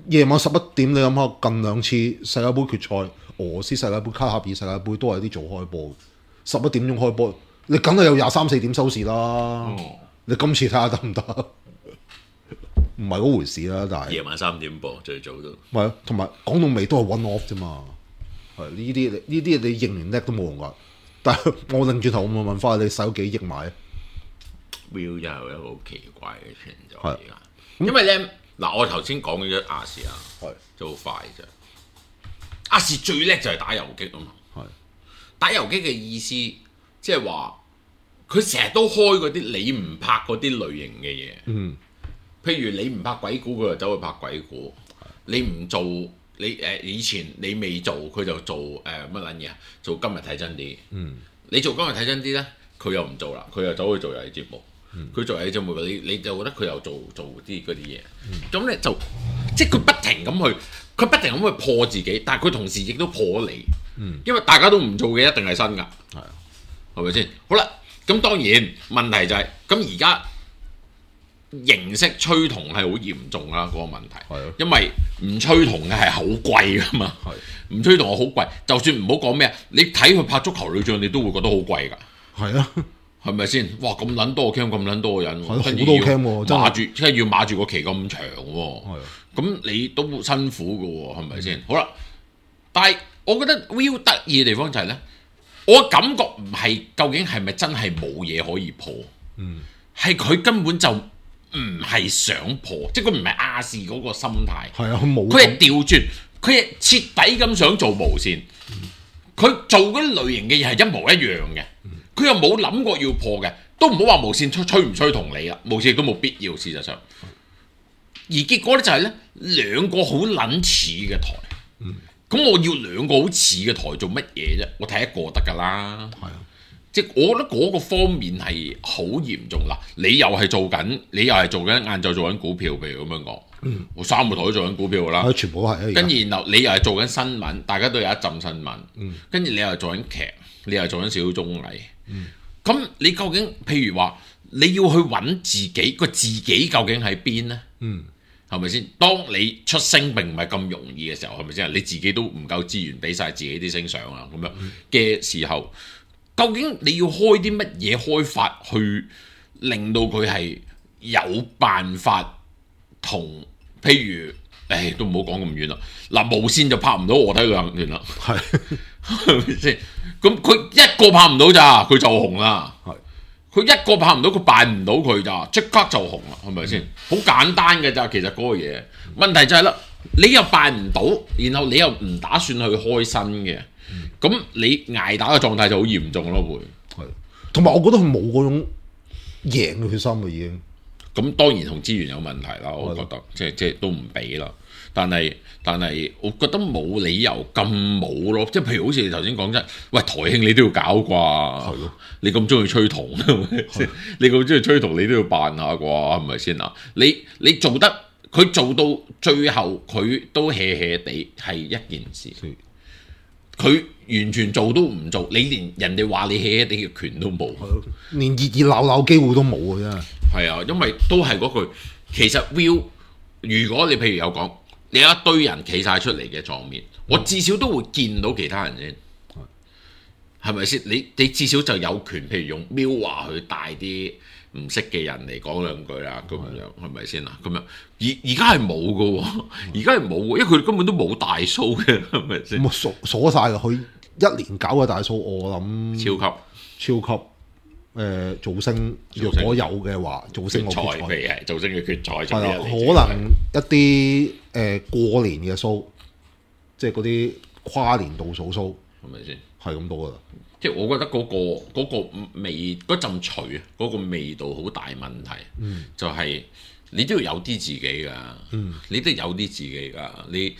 夜晚11點，你諗下近2次世界盃決賽，俄羅斯世界盃、卡塔爾世界盃都係啲早開波，11點鐘開波，你梗係有23、4點收視啦。你今次睇下得唔得？唔係嗰回事啦，但係夜晚3點播最早都唔係啊，同埋講到尾都係 one off 啫嘛。係呢啲你認完叻都冇用噶。但係我擰轉頭咁問翻你使咗幾億買 Viu 又係一個好奇怪嘅存在而家，因為咧嗱，我頭先講咗亞視啊，就好快啫。亞視最叻就係打遊擊啊嘛。打遊擊嘅意思即係話佢成日都開嗰啲你唔拍嗰啲類型嘅嘢。譬如你唔拍鬼故，佢就走去拍鬼故；你唔做你以前你未做，佢就做乜撚嘢啊？做今日睇真啲。你做今日睇真啲咧，佢又唔做啦，佢又走去做遊戲節目。佢做遊戲節目，你就覺得佢又做啲嗰啲嘢。咁咧就即係佢不停咁去，佢不停咁去破自己，但係佢同時亦都破你。因為大家都唔做嘅一定係新㗎，係咪先？好啦，咁當然問題就係咁而家。形式趨同係好嚴重啦，嗰個問題，因為唔趨同嘅係好貴噶嘛，唔趨同係好貴，就算唔好講咩，你睇佢拍足球女將，你都會覺得好貴㗎。係啊，係咪先？哇，咁撚多 cam， 咁撚多人， 好多 cam 喎， 馬住，即係要馬住個旗咁長喎，咁你都辛苦㗎喎，係咪先？好啦，但係我覺得 Viu 得意嘅地方就係咧，我感覺唔係究竟係咪真係冇嘢可以破，係佢根本就唔係想破，即係佢唔係亞視嗰個心態。係啊，佢冇。佢係調轉，佢係徹底咁想做無線。佢做嗰啲類型嘅嘢係一模一樣嘅。佢又冇諗過要破嘅，都唔好話無線吹唔吹同你啦，無線亦都冇必要事實上。而結果咧就係咧兩個好撚似嘅台。咁我要兩個好似嘅台做乜嘢啫？我睇一個得㗎啦。係啊。即係我覺得嗰個方面係好嚴重啦！你又係做緊晏晝做緊股票，譬如咁樣講，我3個台都做緊股票啦， 全部係。 跟住然後你又係做緊新聞，大家都有一陣新聞，跟住你又係做緊劇，你又係做緊小綜藝，咁你究竟譬如話你要去揾自己個自己究竟喺邊呢？係咪先？當你出聲並唔係咁容易嘅時候，係咪先？你自己都唔夠資源俾晒自己啲聲相啊，咁樣嘅時候。究竟你要開啲乜嘢開發去令到佢係有辦法同譬如，都唔好講咁遠啦。嗱，無線就拍唔到我睇旅行團啦，係咪先？咁佢一個拍唔到咋，佢就紅啦。佢一個拍唔到，佢辦唔到佢咋，即刻就紅啦，係咪先？好簡單嘅咋，其實嗰個嘢。問題就係啦，你又辦唔到，然後你又唔打算去開新嘅。咁你挨打嘅狀態就好嚴重咯，會係。 同埋我覺得佢冇嗰種贏嘅決心啊，已經。 咁當然同資源有問題啦，我覺得即係都唔俾啦。但係我覺得冇理由咁冇咯，即係譬如好似你頭先講真，喂台慶你都要搞啩，你咁中意吹童，你咁中意吹童，你都要扮下啩，係咪先啊？你做得佢做到最後，佢都 hea 地係一件事。佢完全做都唔做，你連人哋話你 hea 地嘅權都冇， 連熱鬧機會都冇啊！真係。係啊，因為都係嗰句，其實 Viu，如果你譬如有講，你有一堆人企晒出嚟嘅狀面，我至少都會見到其他人先，係咪先？你至少就有權，譬如用 Viu 話去帶啲唔識嘅人嚟講兩句啦，咁樣係咪先啊？咁樣而家係冇嘅喎，而家係冇嘅，因為佢哋根本都冇大 show 嘅，係咪先？ 咁鎖晒㗎，佢一年搞嘅大 show，我諗超級造星，若果有嘅話，造星決賽未係造星嘅決賽， 係啦，可能一啲過年嘅 show，即係嗰啲跨年倒數 show， 係咪先？ 係咁多㗎啦。 即係我覺得嗰個味嗰陣除啊，嗰個味道好大問題。就係你都要有啲自己㗎，你都有啲自己㗎。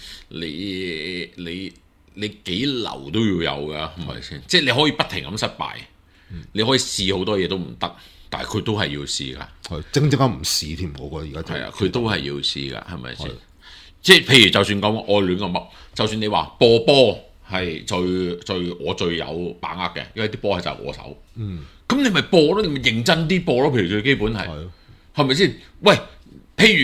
你幾流都要有㗎，係咪先？即係你可以不停咁失敗，你可以試好多嘢都唔得，但係佢都係要試㗎。 係正唔試添，我覺得而家係啊，佢都係要試㗎，係咪先？即係譬如就算講愛戀個乜，就算你話播波。係我最有把握嘅，因為啲波係就係我手。咁你咪播咯，你咪認真啲播咯。譬如最基本係咪先？喂，譬如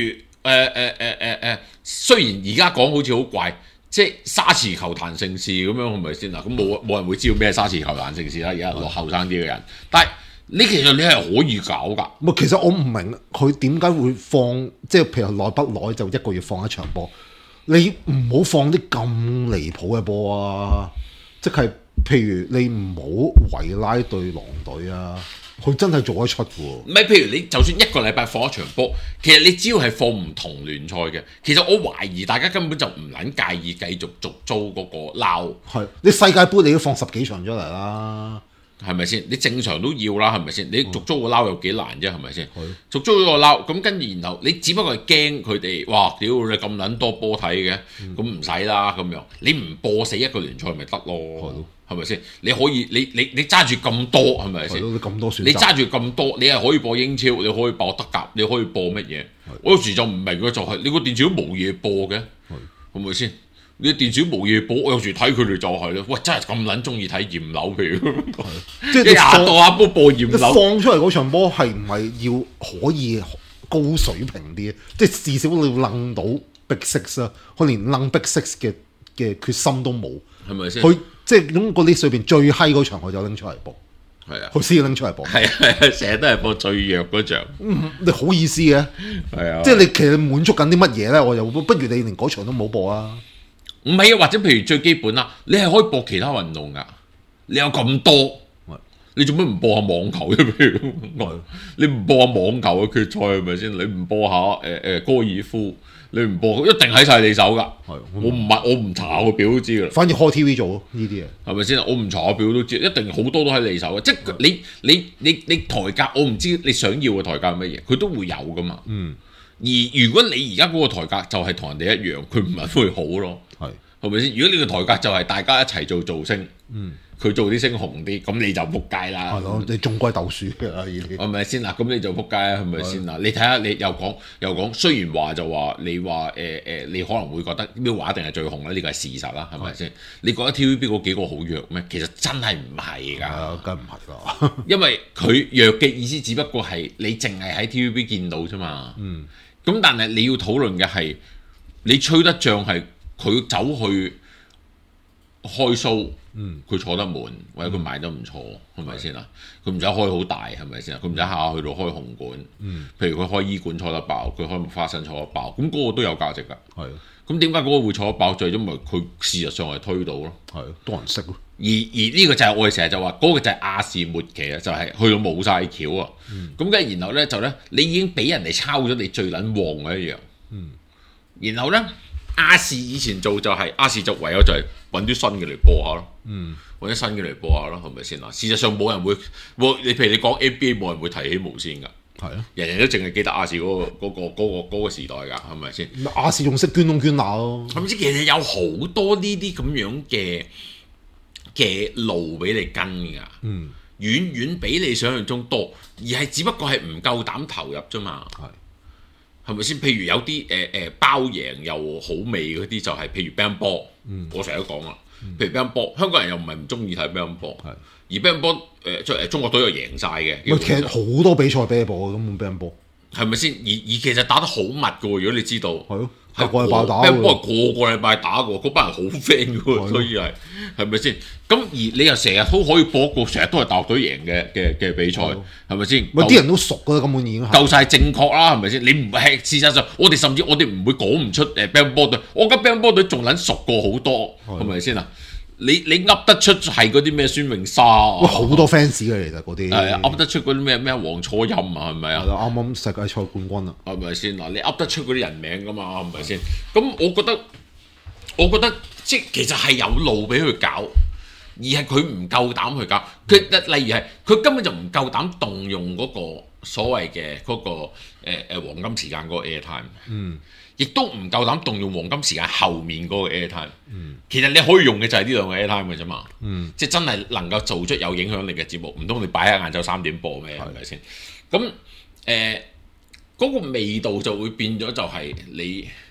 雖然而家講好似好怪，即係沙池球壇盛事咁樣，係咪先嗱？咁冇人會知道咩沙池球壇盛事啦。而家落後生啲嘅人，但係其實你係可以搞㗎。 唔係，其實我唔明佢點解會放，即係譬如耐不耐就一個月放一場波。你唔好放啲咁離譜嘅波啊！即係譬如你唔好維拉對狼隊啊，佢真係做得出嘅喎。 唔係，譬如你就算一個禮拜放一場波，其實你只要係放唔同聯賽嘅，其實我懷疑大家根本就唔撚介意繼續續租嗰個撈。 係你世界盃你都放10幾場出嚟啦。 係咪先？你正常都要啦，係咪先？你續租個撈有幾難啫？係咪先？續租咗個撈，咁跟住然後你只不過係驚佢哋，哇！屌你咁撚多波睇嘅，咁唔使啦咁樣。你唔播死一個聯賽咪得咯？係咪先？你可以你揸住咁多係咪先？ 你咁多選擇， 你揸住咁多，你係可以播英超，你可以播德甲，你可以播乜嘢？我有時就唔明嘅就係你個電視都冇嘢播嘅，係咪先？你電視冇嘢播，我有時睇佢哋就係咯，喂真係咁撚中意睇驗樓，譬如即係廿度下波播驗樓， 放出嚟嗰場波係唔係要可以高水平啲？即係至少你要掕到 Big Six 啊，佢連掕 Big Six 嘅決心都冇， 係咪先？ 佢即係咁嗰啲裏邊最閪嗰場，佢就拎出嚟播。 係啊， 佢先拎出嚟播。 係啊，成日都係播最弱嗰場。 你好意思嘅？ 係啊， 即係你其實滿足緊啲乜嘢咧？我又不如你連嗰場都冇播啊！ 唔係啊，或者譬如最基本啦，你係可以播其他運動噶，你有咁多，你做乜唔播下網球啫？譬如你唔播下網球嘅決賽係咪先？你唔播下高爾夫，你唔播一定喺晒你手噶。我唔查個表都知噶啦。 反而開 TV 做咯呢啲嘢， 係咪先？我唔查個表都知，一定好多都喺你手嘅。即係你台價，我唔知你想要嘅台價係乜嘢，佢都會有噶嘛。而如果你而家嗰個台價就係同人哋一樣，佢唔係會好咯。係咪先？如果你個台價就係大家一齊做造星，佢做啲星紅啲，咁你就撲街啦。 係咯，你種龜豆樹㗎啦呢啲。 係咪先嗱？咁你就撲街啦，係咪先嗱？你睇下你又講，雖然話就話你話你可能會覺得咩話一定係最紅咧，呢個係事實啦，係咪先？你覺得 TVB 嗰幾個好弱咩？其實真係唔係㗎， 梗唔係啦。 因為佢弱嘅意思只不過係你淨係喺 TVB 見到啫嘛。咁但係你要討論嘅係你吹得脹係。佢走去開 show，佢坐得滿，或者佢賣得唔錯，係咪先啊？佢唔使開好大，係咪先啊？佢唔使下下去到開紅館，譬如佢開醫館坐得爆，佢開麥花臣坐得爆，咁嗰個都有價值㗎。咁點解嗰個會坐得爆？就係因為佢事實上係推到咯， 多人識咯。 而呢個就係我哋成日就話嗰個就係亞視末期啊，就係去到冇晒橋啊。咁跟住然後咧就咧，你已經俾人哋抄咗你最撚旺嘅一樣。然後咧。亞視以前做就係亞視就唯有就係揾啲新嘅嚟播下咯，揾啲新嘅嚟播下咯，係咪先啊？事實上冇人會，你譬如你講 NBA 冇人會提起無線㗎，係啊，人人都淨係記得亞視嗰個時代㗎，係咪先？ 亞視仲識捐窿捐罅咯， 係咪先？其實有好多呢啲咁樣嘅路俾你跟㗎，遠遠比你想象中多，而係只不過係唔夠膽投入啫嘛。係咪先？譬如有啲包贏又好味嗰啲，就係譬如乒乓波，我成日都講啦。譬如乒乓波，香港人又唔係唔中意睇乒乓波，而乒乓波中國隊又贏晒嘅。 其實好多比賽俾你播嘅，根本乒乓波係咪先？而其實打得好密嘅喎，如果你知道， 係咯，個個禮拜打乒乓波係個禮拜打嘅喎，嗰班人好 friend 嘅喎，所以係咪先？咁而你又成日都可以播一個成日都係大陸隊贏嘅比賽，係咪先？ 啲人都熟㗎啦，根本已經夠晒正確啦，係咪先？你唔係事實上，我哋唔會講唔出乒乓波隊，我覺得乒乓波隊仲撚熟過好多，係咪先啊？你噏得出係嗰啲咩孫穎莎啊？ 好多 fans 嘅其實嗰啲， 噏得出嗰啲咩黃楚欽啊？係咪啊？ 啱啱世界賽冠軍啊， 係咪先嗱？你噏得出嗰啲人名㗎嘛？係咪先？咁我覺得即係其實係有路俾佢搞。而係佢唔夠膽去搞，例如係佢根本就唔夠膽動用嗰個所謂嘅嗰個黃金時間嗰個 airtime，亦都唔夠膽動用黃金時間後面嗰個 airtime。其實你可以用嘅就係呢兩個 airtime 嘅啫嘛，即係真係能夠做出有影響力嘅節目，唔通你擺喺晏晝3點播咩？係咪先？咁嗰個味道就會變咗，就係你。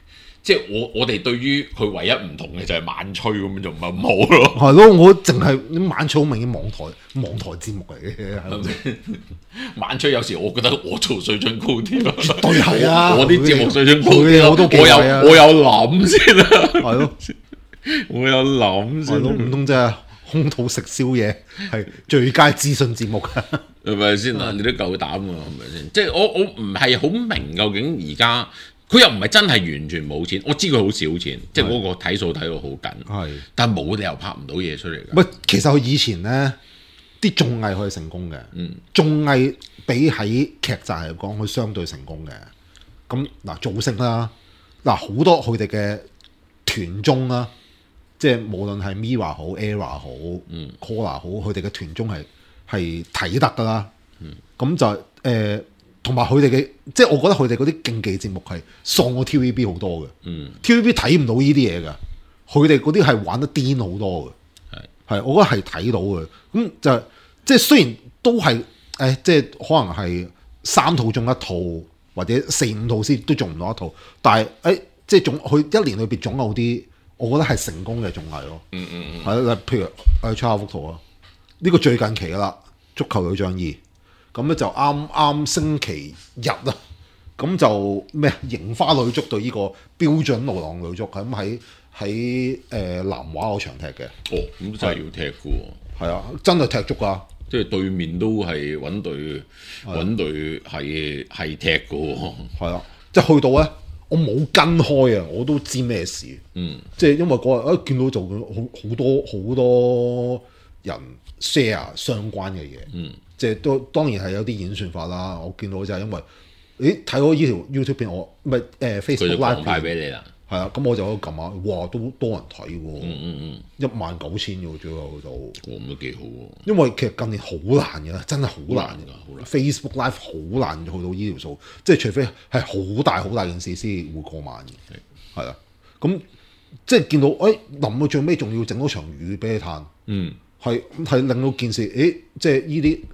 即係我哋對於佢唯一唔同嘅就係晚吹咁就唔係咁好咯。 係咯，我淨係晚吹好明顯網台節目嚟嘅。 晚吹有時我覺得我做水準高啲咯， 絕對係啊！ 我啲節目水準高啲咯，我有諗先啦，係咯，我有諗先， 唔通真係空肚食宵夜係最佳資訊節目啊？ 係咪先啊？你都夠膽㗎，係咪先？即係我唔係好明究竟而家。佢又唔係真係完全冇錢，我知佢好少錢，即係嗰個睇數睇到好緊，係，但係冇理由拍唔到嘢出嚟㗎。 唔，其實佢以前咧啲綜藝可以成功嘅，綜藝比喺劇集嚟講，佢相對成功嘅。咁嗱，造星啦，嗱好多佢哋嘅團綜啦，即係無論係 Mirror 好、Era 好、Collar 好，佢哋嘅團綜係睇得㗎啦。咁就同埋佢哋嘅，即係我覺得佢哋嗰啲競技節目係喪過 TVB 好多嘅。TVB 睇唔到呢啲嘢㗎，佢哋嗰啲係玩得癲好多嘅。係，我覺得係睇到嘅。咁就即係雖然都係即係可能係3套中1套，或者4、5套先都中唔到1套，但係即係佢一年裏邊總有啲，我覺得係成功嘅綜藝咯。係譬如出下幅圖啊，呢個最近期㗎啦，足球女將2。咁咧就啱啱星期日啊，咁就咩櫻花女足對呢個標準路狼女足，咁喺南華嗰場踢嘅。 哦，咁真係要踢嘅喎。 係啊，真係踢足啊！ 即係對面都係揾隊係踢嘅喎。係啊，即係去到咧，我冇跟開啊，我都知咩事。即係因為嗰日見到就好多人 share 相關嘅嘢。即係都當然係有啲演算法啦。我見到就係因為，睇咗呢條 YouTube 片，我唔係Facebook Live 派俾你啦。 係啊，咁我就撳下，哇，都多人睇喎。19000嘅喎，最後就。 咁都幾好喎。因為其實近年好難嘅，真係好難㗎。Facebook Live 好難去到呢條數，即係除非係好大件事先會過萬嘅。係啊，咁即係見到，臨到最尾仲要整多場雨俾你嘆。係令到件事，即係呢啲。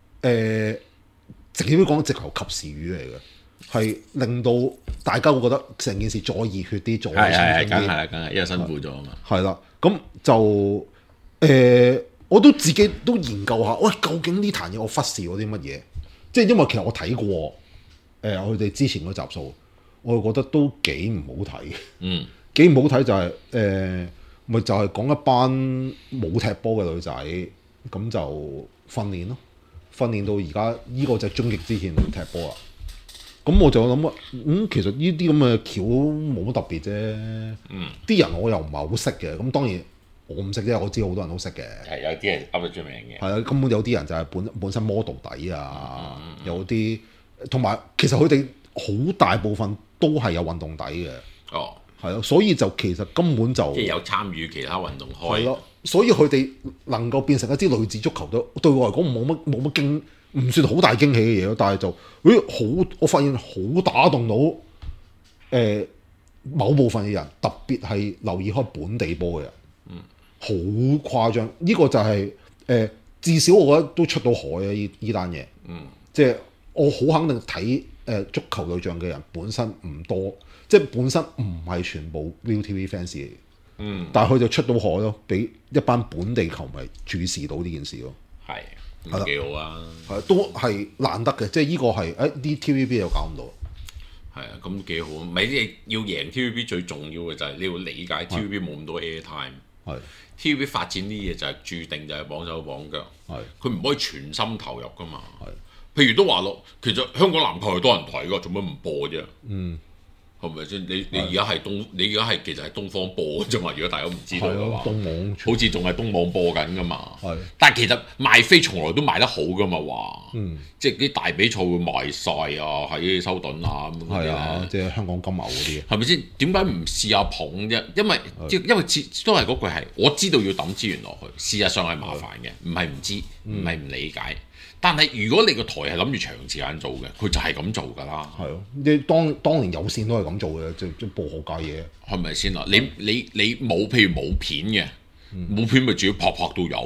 直接講直頭及時雨嚟嘅，係令到大家會覺得成件事再熱血啲，再興奮啲。 梗係，因為辛苦咗啊嘛。 係啦，咁就我都自己都研究下，喂，究竟呢壇嘢我忽視咗啲乜嘢？即係因為其實我睇過佢哋之前嗰集數，我就覺得都幾唔好睇。幾唔好睇就係咪就係講一班冇踢波嘅女仔，咁就訓練咯。訓練到而家呢個就係終極之前踢波啦。咁我就諗啊，其實呢啲咁嘅橋冇乜特別啫。啲人我又唔係好識嘅。咁當然我唔識啫，我知好多人都識嘅。 係有啲人噏得出名嘅。 係啊，根本有啲人就係本身 model 底啊，有啲同埋其實佢哋好大部分都係有運動底嘅。哦，係咯，所以就其實根本就即係有參與其他運動開。 係咯。所以佢哋能夠變成一支女子足球隊，對我嚟講冇乜驚，唔算好大驚喜嘅嘢咯。但係就我發現好打動到某部分嘅人，特別係留意開本地波嘅人，好誇張。呢個就係至少我覺得都出到海啊！呢單嘢，即係我好肯定睇足球女將嘅人本身唔多，即係本身唔係全部 ViuTV fans 嚟嘅。但係佢就出到海咯，俾一班本地球迷注視到呢件事咯。 係，咁幾好啊！ 係都係難得嘅，即係呢個係啲 TVB 又搞唔到。 係啊，咁幾好。唔係即係要贏 TVB 最重要嘅就係你要理解 TVB 冇咁多 airtime。係 TVB 發展啲嘢就係注定就係綁手綁腳。係佢唔可以全心投入㗎嘛。係，譬如都話咯，其實香港籃球係多人睇㗎，做乜唔播啫？係咪先？你而家係你而家係其實係東方播啫嘛。如果大家唔知道嘅話， 東網好似仲係東網播緊噶嘛。但係其實賣飛從來都賣得好噶嘛，話，即係啲大比賽會賣晒啊，喺修頓啊咁嗰啲咧。 即係香港金牛嗰啲。 係咪先？點解唔試下捧啫？因為都係嗰句係，我知道要抌資源落去，事實上係麻煩嘅，唔係唔知，唔係唔理解。但係如果你個台係諗住長時間做嘅，佢就係咁做㗎啦。係咯，你當年有線都係咁做嘅，即播學界嘢，係咪先啊？你冇譬如冇片嘅，冇片咪主要拍到有咯。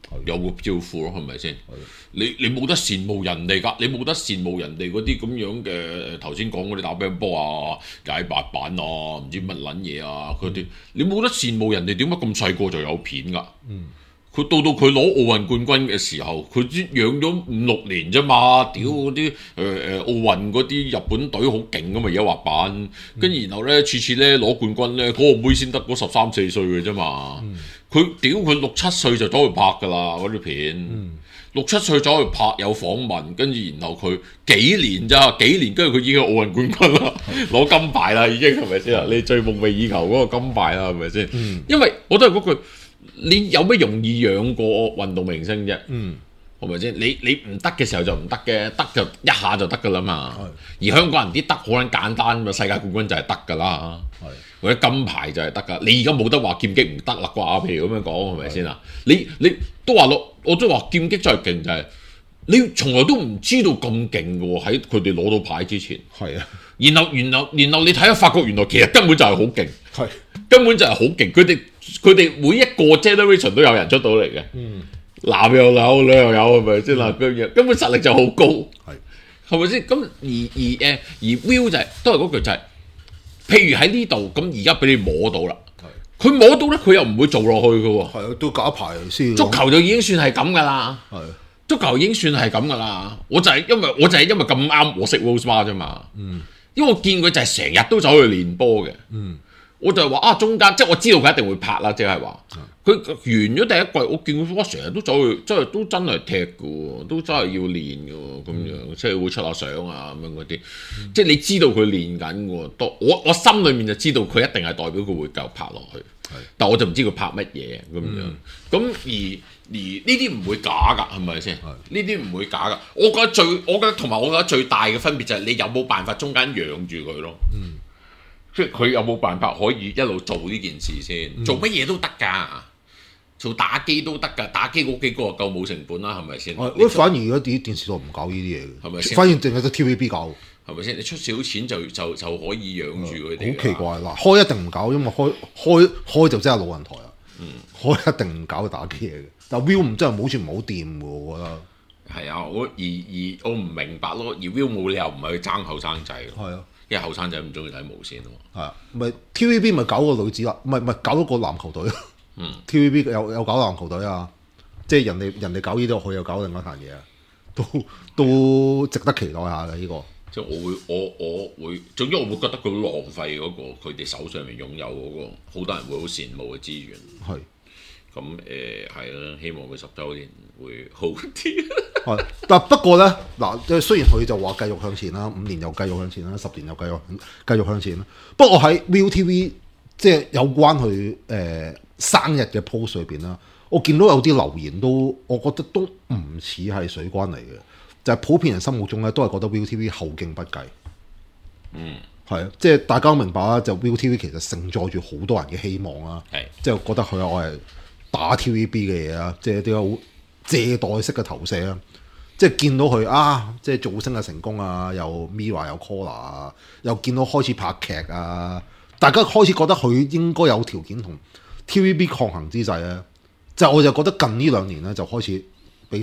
有個招呼咯，係咪先？你冇得羨慕人哋㗎，你冇得羨慕人哋嗰啲咁樣嘅頭先講嗰啲打乒乓波啊、解白板啊、唔知乜撚嘢啊嗰啲，你冇得羨慕人哋點解咁細個就有片㗎？佢到佢攞奧運冠軍嘅時候，佢先養咗5-6年啫嘛，屌嗰啲奧運嗰啲日本隊好勁㗎嘛，而家滑板，跟住然後咧次咧攞冠軍咧，嗰個妹先得嗰13-14歲嘅啫嘛，佢屌佢6-7歲就走去拍㗎啦嗰啲片，6-7歲走去拍有訪問，跟住然後佢幾年跟住佢已經係奧運冠軍啦，攞金牌啦已經係咪先啊？你最夢寐以求嗰個金牌啦係咪先？因為我都係嗰句。你有咩容易養過運動明星啫？係咪先？你唔得嘅時候就唔得嘅，得就一下就得噶啦嘛。而香港人啲得好撚簡單嘛，世界冠軍就係得噶啦，或者金牌就係得噶。你而家冇得話劍擊唔得啦啩？譬如咁樣講係咪先啊？你都話咯，我都話劍擊真係勁就係你從來都唔知道咁勁嘅喎，喺佢哋攞到牌之前。係啊。然後你睇下發覺原來其實根本就係好勁，根本就係好勁。佢哋每一個 generation 都有人出到嚟嘅，男又有，女又有，係咪先啦？根本實力就好高，係咪先？咁而 Will 就係都係嗰句就係，譬如喺呢度咁而家俾你摸到啦，佢摸到咧，佢又唔會做落去嘅喎。係啊，都搞一排先。足球就已經算係咁噶啦，足球已經算係咁噶啦。我就係因為咁啱我識 Will Smart 啫嘛，因為我見佢就係成日都走去練波嘅。我就係話中間即係我知道佢一定會拍啦，即係話佢完咗第一季，我見佢成日都走去，即係都真係踢嘅喎，都真係要練嘅喎，咁樣即係會出下相啊咁樣嗰啲，即係你知道佢練緊嘅喎，我心裏面就知道佢一定係代表佢會繼續拍落去，但我就唔知佢拍乜嘢咁樣，咁而呢啲唔會假㗎，係咪先？呢啲唔會假㗎，我覺得同埋我覺得最大嘅分別就係你有冇辦法中間養住佢咯。即係佢有冇辦法可以一路做呢件事先？做乜嘢都得㗎，做打機都得㗎，打機嗰幾個夠冇成本啦，係咪先？反而而家啲電視台唔搞呢啲嘢嘅，係咪先？反而淨係得 TVB 搞，係咪先？你出少錢就可以養住佢哋。好奇怪嗱，開一定唔搞，因為開就真係老人台啊。開一定唔搞打機嘢嘅。但 Will 真係好似唔好掂喎，我覺得。係啊，我唔明白咯，而 Will 冇理由唔係去爭後生仔咯。係啊。因為後生仔唔中意睇無線啊嘛，係啊，咪 TVB 咪搞個女子啦，唔係搞咗個籃球隊，TVB 有搞籃球隊啊，即係人哋搞呢啲，佢又搞另一壇嘢啊，都值得期待下嘅呢個。即係我會，總之我會覺得佢浪費嗰個佢哋手上面擁有嗰個，好多人會好羨慕嘅資源。係。咁係啦，希望佢10週年會好啲。係，但不過咧，嗱，雖然佢就話繼續向前啦，5年又繼續向前啦，10年又繼續向前啦。不過喺 ViuTV 即係有關佢生日嘅 post 裏邊啦，我見到有啲留言都，我覺得都唔似係水軍嚟嘅，就係普遍人心目中咧都係覺得 ViuTV 後勁不繼。係啊，即係大家都明白啦，就 ViuTV 其實承載住好多人嘅希望啦，即係覺得我係打 TVB 嘅嘢啊，即係啲好借代式嘅投射啊，即係見到佢即係造星嘅成功啊，又 Mirror 又 Collar 啊，又見到開始拍劇啊，大家開始覺得佢應該有條件同 TVB 抗衡之際啊，我就覺得近呢2年咧就開始俾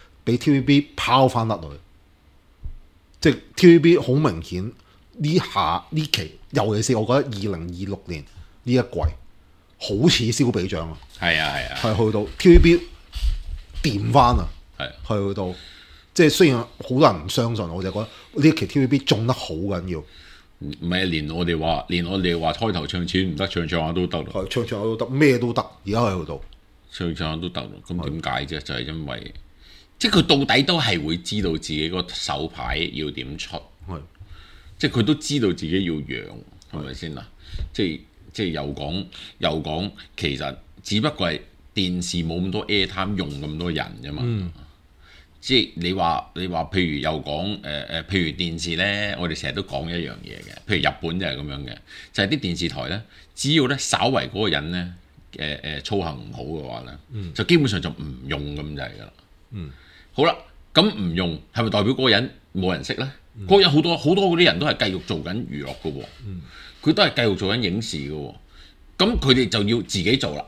TVB 拋翻甩落去，即係 TVB 好明顯呢期，尤其是我覺得2026年呢一季。好似燒比獎啊！係啊，係去到 TVB 掂翻啊！係去到，即係雖然好多人唔相信，我就覺得呢一期 TVB 中得好緊要。唔係連我哋話開頭唱錢唔得，唱下都得咯。唱下都得，咩都得。而家喺度唱下都得咯。咁點解啫？就係因為即係佢到底都係會知道自己個手牌要點出，即係佢都知道自己要養，係咪先啊？即係又講，其實只不過係電視冇咁多 airtime 用咁多人啫嘛。即係你話譬如又講譬如電視咧，我哋成日都講一樣嘢嘅。譬如日本就係咁樣嘅，就係啲電視台咧，只要咧稍為嗰個人咧操行唔好嘅話咧，就基本上就唔用咁就係噶啦。好啦，咁唔用係咪代表嗰個人冇人識咧？嗰個人好多嗰啲人都係繼續做緊娛樂嘅喎。佢都係繼續做緊影視嘅喎，咁佢哋就要自己做啦。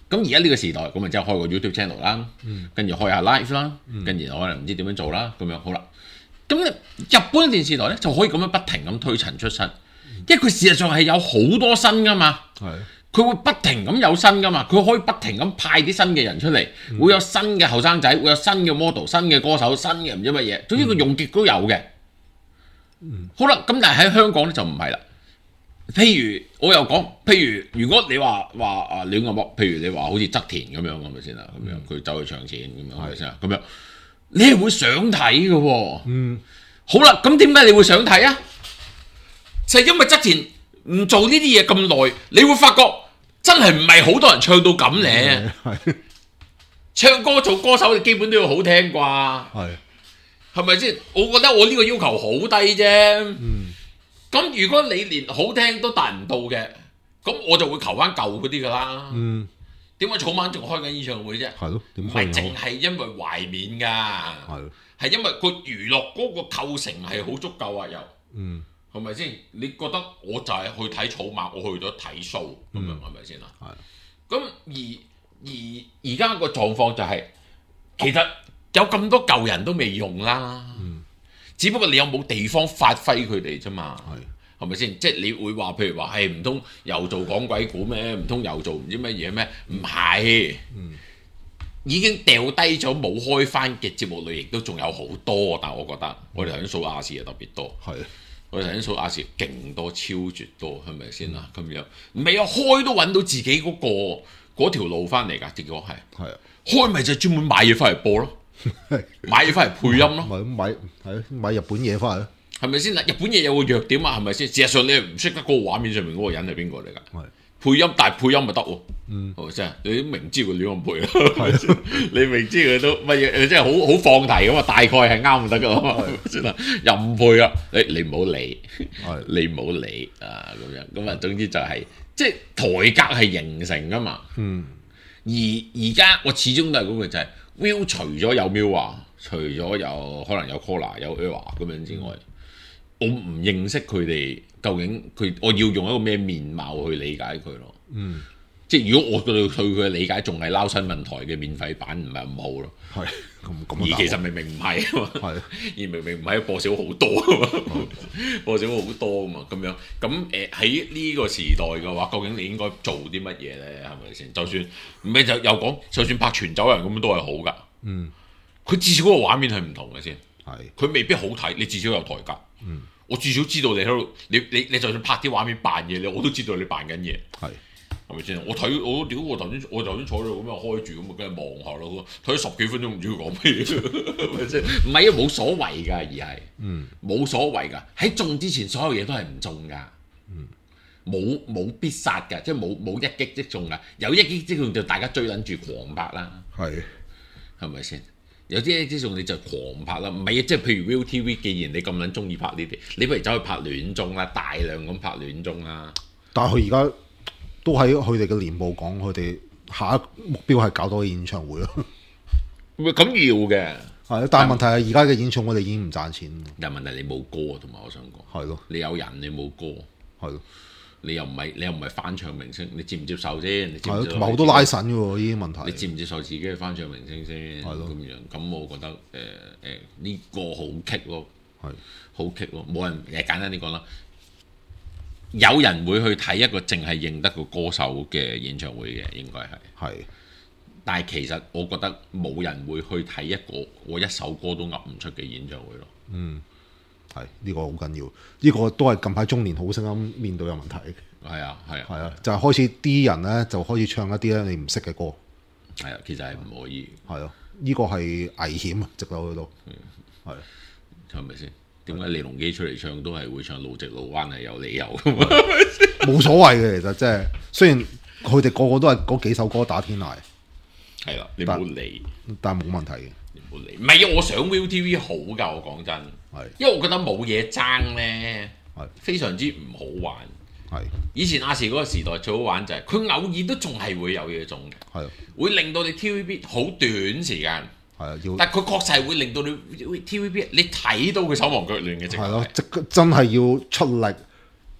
咁而家呢個時代，咁咪即係開個 YouTube channel 啦，跟住開下 live 啦，跟住可能唔知點樣做啦，咁樣好啦。咁日本電視台咧就可以咁樣不停咁推陳出新，因為佢事實上係有好多新噶嘛，佢會不停咁有新噶嘛，佢可以不停咁派啲新嘅人出嚟，會有新嘅後生仔，會有新嘅 model、新嘅歌手、新嘅唔知乜嘢，總之佢用極都有嘅。好啦，咁但係喺香港咧就唔係啦。譬如我又講，譬如如果你話啊亂咁噏，譬如你話好似側田咁樣係咪先啊？咁樣佢走去搶錢咁樣係咪先啊？咁樣你係會想睇嘅喎。好啦，咁點解你會想睇啊？就係因為側田唔做呢啲嘢咁耐，你會發覺真係唔係好多人唱到咁咧。唱歌做歌手，你基本都要好聽啩。係咪先？我覺得我呢個要求好低啫。咁如果你連好聽都達唔到嘅，咁我就會求翻舊嗰啲噶啦。點解草蜢仲開緊演唱會啫？係咯，唔係淨係因為懷緬㗎，係因為個娛樂嗰個構成係好足夠啊！又係咪先？你覺得我就係去睇草蜢，我去咗睇 show 咁樣係咪先啊？咁而家個狀況就係、其實有咁多舊人都未用啦。只不過你有冇地方發揮佢哋啫嘛？係咪先？即係你會話，譬如話，唔通又做講鬼故咩？唔通又做唔知乜嘢咩？唔係，已經掉低咗冇開翻嘅節目類型都仲有好多，但係我覺得我哋頭先數亞視係特別多，我哋頭先數亞視勁多，超絕多，係咪先啊？咁樣唔係啊，開都揾到自己嗰條路翻嚟㗎，結果係開咪就專門買嘢翻嚟播咯。買嘢翻嚟配音咯， 買日本嘢翻嚟， 係咪先？日本嘢有個弱點啊，係咪先？事實上你係唔識得嗰個畫面上面嗰個人係邊個嚟㗎？配音，但係配音咪得喎，係咪先？你都明知佢亂咁配啦，你明知佢都乜嘢？你真係好放題咁啊！大概係啱就得㗎嘛，係咪先啊？又唔配啊！你唔好理，你唔好理啊！咁啊，總之就係即係台格係形成㗎嘛。而家我始終都係嗰句就係。Will 除咗有 Mirror，除咗有可能有 Collar 有 Error 咁樣之外，我唔認識佢哋究竟我要用一個咩面貌去理解佢咯。即係如果我對佢嘅理解仲係撈新聞台嘅免費版，唔係咁好咯。而其實明明唔係啊嘛，而明明唔係播少好多啊嘛，播少好多啊嘛，咁樣咁喺呢個時代嘅話，究竟你應該做啲乜嘢咧？係咪先？就算唔係就又講，就算拍全走人咁都係好噶。佢至少嗰個畫面係唔同嘅先，佢未必好睇，你至少有台格。我至少知道你喺度，你就算拍啲畫面扮嘢，我都知道你扮緊嘢。係咪先？我頭先坐喺度咁樣開住咁啊，跟住望下咯。睇咗10幾分鐘唔知佢講咩，係咪先？唔係啊，冇所謂㗎，而係冇所謂㗎。喺中之前，所有嘢都係唔中㗎。冇必殺㗎，即係冇一擊即中㗎。有一擊即中就大家追撚住狂拍啦。係咪先？有啲一擊即中你就狂拍啦。唔係啊，即係譬如 ViuTV，既然你咁撚中意拍呢啲，你不如走去拍戀綜啦，大量咁拍戀綜啦。 但係佢而家都喺佢哋嘅年報講，佢哋下一目標係搞多個演唱會咯。 咁要嘅， 但係問題係而家嘅演唱會你已經唔賺錢。 但係問題你冇歌，同埋我想講，你有人你冇歌，你又唔係翻唱明星，你接唔接受先？你同埋好多拉神嘅喎，呢啲問題。 你接唔接受自己嘅翻唱明星先？咁樣，咁我覺得呢個好棘咯，好棘咯，冇人簡單啲講啦。有人會去睇一個淨係認得個歌手嘅演唱會嘅，應該係。但係其實我覺得冇人會去睇一個我一首歌都噏唔出嘅演唱會咯。 呢個好緊要，呢個都係近排中年好聲音面對嘅問題。 係啊， 就係開始啲人咧就開始唱一啲咧你唔識嘅歌。 其實係唔可以。 呢個係危險啊！直到去到係咪先？點解李龍基出嚟唱都係會唱路直路彎係有理由㗎嘛？ 冇所謂嘅，其實即係雖然佢哋個個都係嗰幾首歌打天涯， 係啦，你冇理， 但係冇問題嘅。 你冇理，唔係啊！我想 ViuTV 好㗎，我講真，因為我覺得冇嘢爭咧，非常之唔好玩。以前亞視嗰個時代最好玩就係佢偶爾都仲係會有嘢中嘅，會令到你 TVB 好短時間。但佢確實係會令到你 TVB 你睇到佢手忙腳亂嘅，真係真係要出力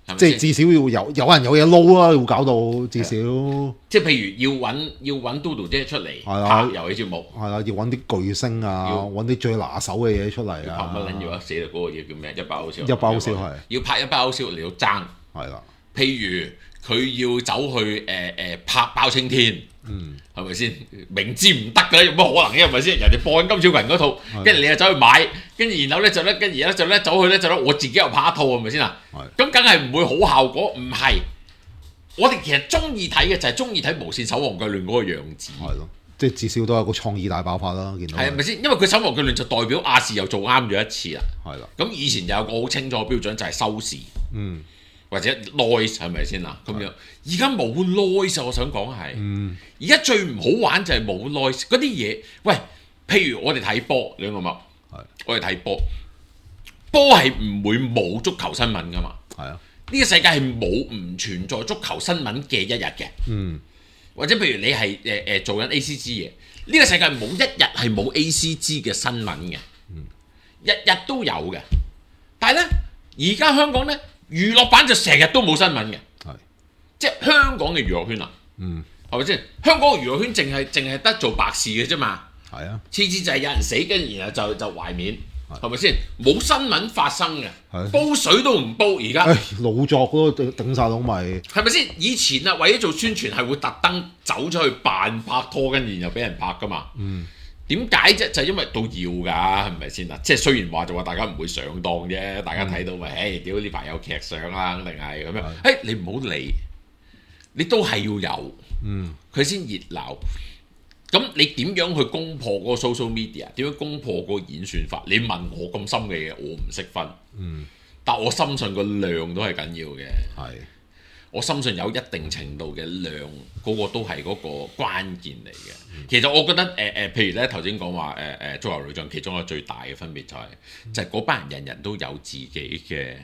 即係至少要有人有嘢撈啊，要搞到至少。 即係譬如要揾嘟嘟姐出嚟拍遊戲節目， 係啦，要揾啲巨星啊，揾啲最拿手嘅嘢出嚟啊。 拍乜撚嘢死啦！嗰個嘢叫咩？一百歐少。 一百歐少係。 要拍一百歐少嚟到爭。 係啦。 譬如佢要走去拍包青天。係咪先？明知唔得嘅，有乜可能嘅？係咪先？人哋播緊金小群嗰套，跟住你又走去買，跟住然後咧就咧，跟住就咧走去咧就咧，我自己又拍一套，係咪先啊？咁梗係唔會好效果，唔係。我哋其實中意睇嘅就係中意睇無線手忙腳亂嗰個樣子。 係咯，即係至少都有個創意大爆發啦，見到。係咪先？因為佢手忙腳亂就代表亞視又做啱咗一次啦。 係啦。 咁以前就有個好清楚嘅標準就係收視。或者 noise 係咪先啊？咁樣而家冇 noise，我想講係。而家最唔好玩就係冇 noise 嗰啲嘢。喂，譬如我哋睇波，你諗下，我哋睇波，波係唔會冇足球新聞噶嘛？係啊，呢個世界係冇唔存在足球新聞嘅一日嘅。或者譬如你係做緊 ACG 嘅，呢個世界冇一日係冇 ACG 嘅新聞嘅。日日都有嘅。但係咧，而家香港咧。娛樂版就成日都冇新聞嘅，即係香港嘅娛樂圈啊，係咪先？香港嘅娛樂圈淨係得做白事嘅啫嘛，係啊，次次就係有人死，跟住然後就懷緬，係咪先？冇新聞發生嘅，煲水都唔煲，而家老作都頂晒籠咪， 係咪先？以前啊，為咗做宣傳係會特登走出去扮拍拖，跟住然後俾人拍噶嘛。點解啫？就係因為都要㗎，係咪先啊？即係雖然話就話大家唔會上當啫，大家睇到咪，屌呢排有劇上啦，定係咁樣。你唔好理，你都係要有，佢先熱鬧。咁你點樣去攻破嗰個 social media？ 點樣攻破嗰個演算法？你問我咁深嘅嘢，我唔識分。但我深信個量都係緊要嘅。係。我深信有一定程度嘅量，嗰個都係嗰個關鍵嚟嘅。其實我覺得譬如咧頭先講話足球女將，其中一個最大嘅分別就係嗰班人人都有自己嘅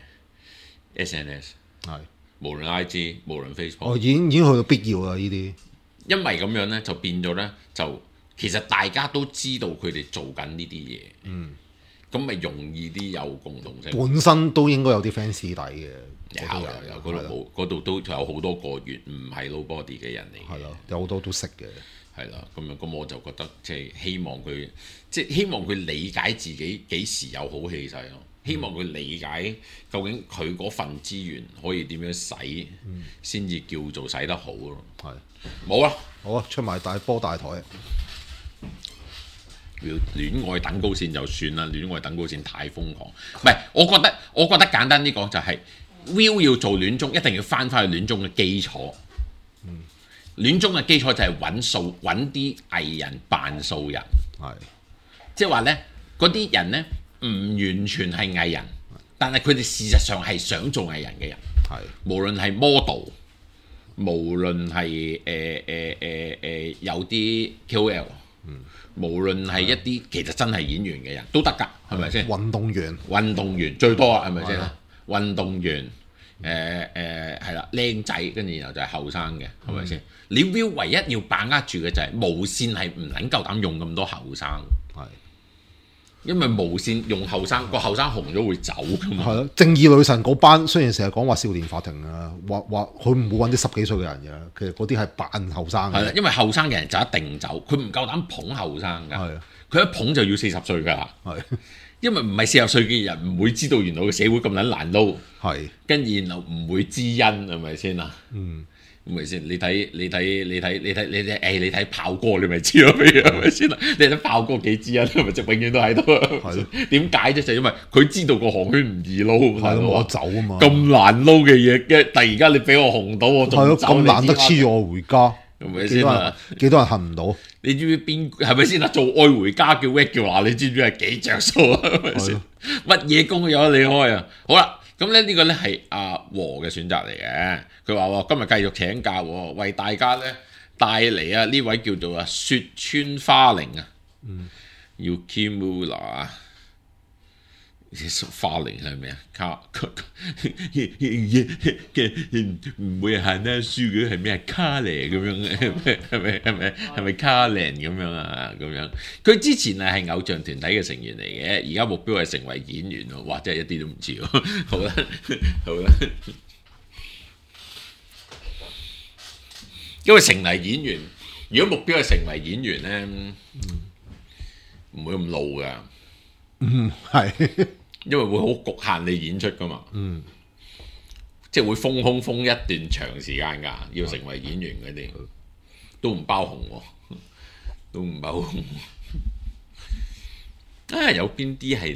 SNS， 係無論 IG 無論 Facebook， 已經去到必要啦呢啲。 因為咁樣咧就變咗咧就其實大家都知道佢哋做緊呢啲嘢，咁咪容易啲有共同性。 本身都應該有啲 fans 底嘅。 有嗰度都有好多個月唔係 nobody 嘅人嚟嘅，係咯， 有好多都識嘅， 係啦，咁樣咁我就覺得即係希望佢理解自己幾時有好氣勢咯，希望佢理解究竟佢嗰份資源可以點樣使，先至叫做使得好咯。係，冇啦， 好啊，出埋大波大台。 戀愛等高線就算啦，戀愛等高線太瘋狂，唔係，我覺得簡單啲講就係。Will 要做戀綜，一定要翻去戀綜嘅基礎。戀綜嘅基礎就係揾啲藝人扮素人，即係話咧，嗰啲人咧唔完全係藝人，但係佢哋事實上係想做藝人嘅人。無論係 model， 無論係有啲 KOL，無論係一啲其實真係演員嘅人都得㗎，係咪先？運動員最多啊，係咪先？運動員係啦，靚仔，跟住然後就係後生嘅，係咪先？你 Will 唯一要把握住嘅就係無線係唔能夠膽用咁多後生，係因為無線用後生，個後生紅咗會走㗎嘛。係咯，正義女神嗰班雖然成日講話少年法庭啊，話佢唔會揾啲10幾歲嘅人嘅，其實嗰啲係扮後生嘅。係啦，因為後生嘅人就一定走，佢唔夠膽捧後生㗎。係，佢一捧就要40歲㗎啦。係。因為唔係40歲嘅人唔會知道原來個社會咁撚難撈，係跟住然後唔會知恩，係咪先啊？係咪先？你睇炮哥你咪知咯，係咪先啊？你睇炮哥幾知恩，咪即永遠都喺度。係點解啫？就因為佢知道個行圈唔易撈，係冇得走啊嘛。咁難撈嘅嘢，但係而家你俾我紅到，我仲走咁難得黐我回家。係咪先啊？幾多人恨唔到？你知唔知邊係咪先啊？做愛回家叫 regular， 你知唔知係幾着數啊？係咪先？乜嘢工都有得你開啊！好啦，咁咧呢個咧係阿和嘅選擇嚟嘅。佢話今日繼續請假，為大家咧帶嚟啊呢位叫做啊雪川花玲啊，Yukimura 啊。花玲係咪啊？唔會係行得書嘅係咩？卡玲咁樣係咪卡玲咁樣啊？咁樣佢之前係偶像團體嘅成員嚟嘅，而家目標係成為演員喎。哇！真係一啲都唔似喎。好啦，好啦。 因為成為演員，如果目標係成為演員咧，唔會咁老噶。 係， 因為會好局限你演出噶嘛。即係會封空封一段長時間㗎，要成為演員嗰啲都唔包紅喎，都唔包紅。有邊啲係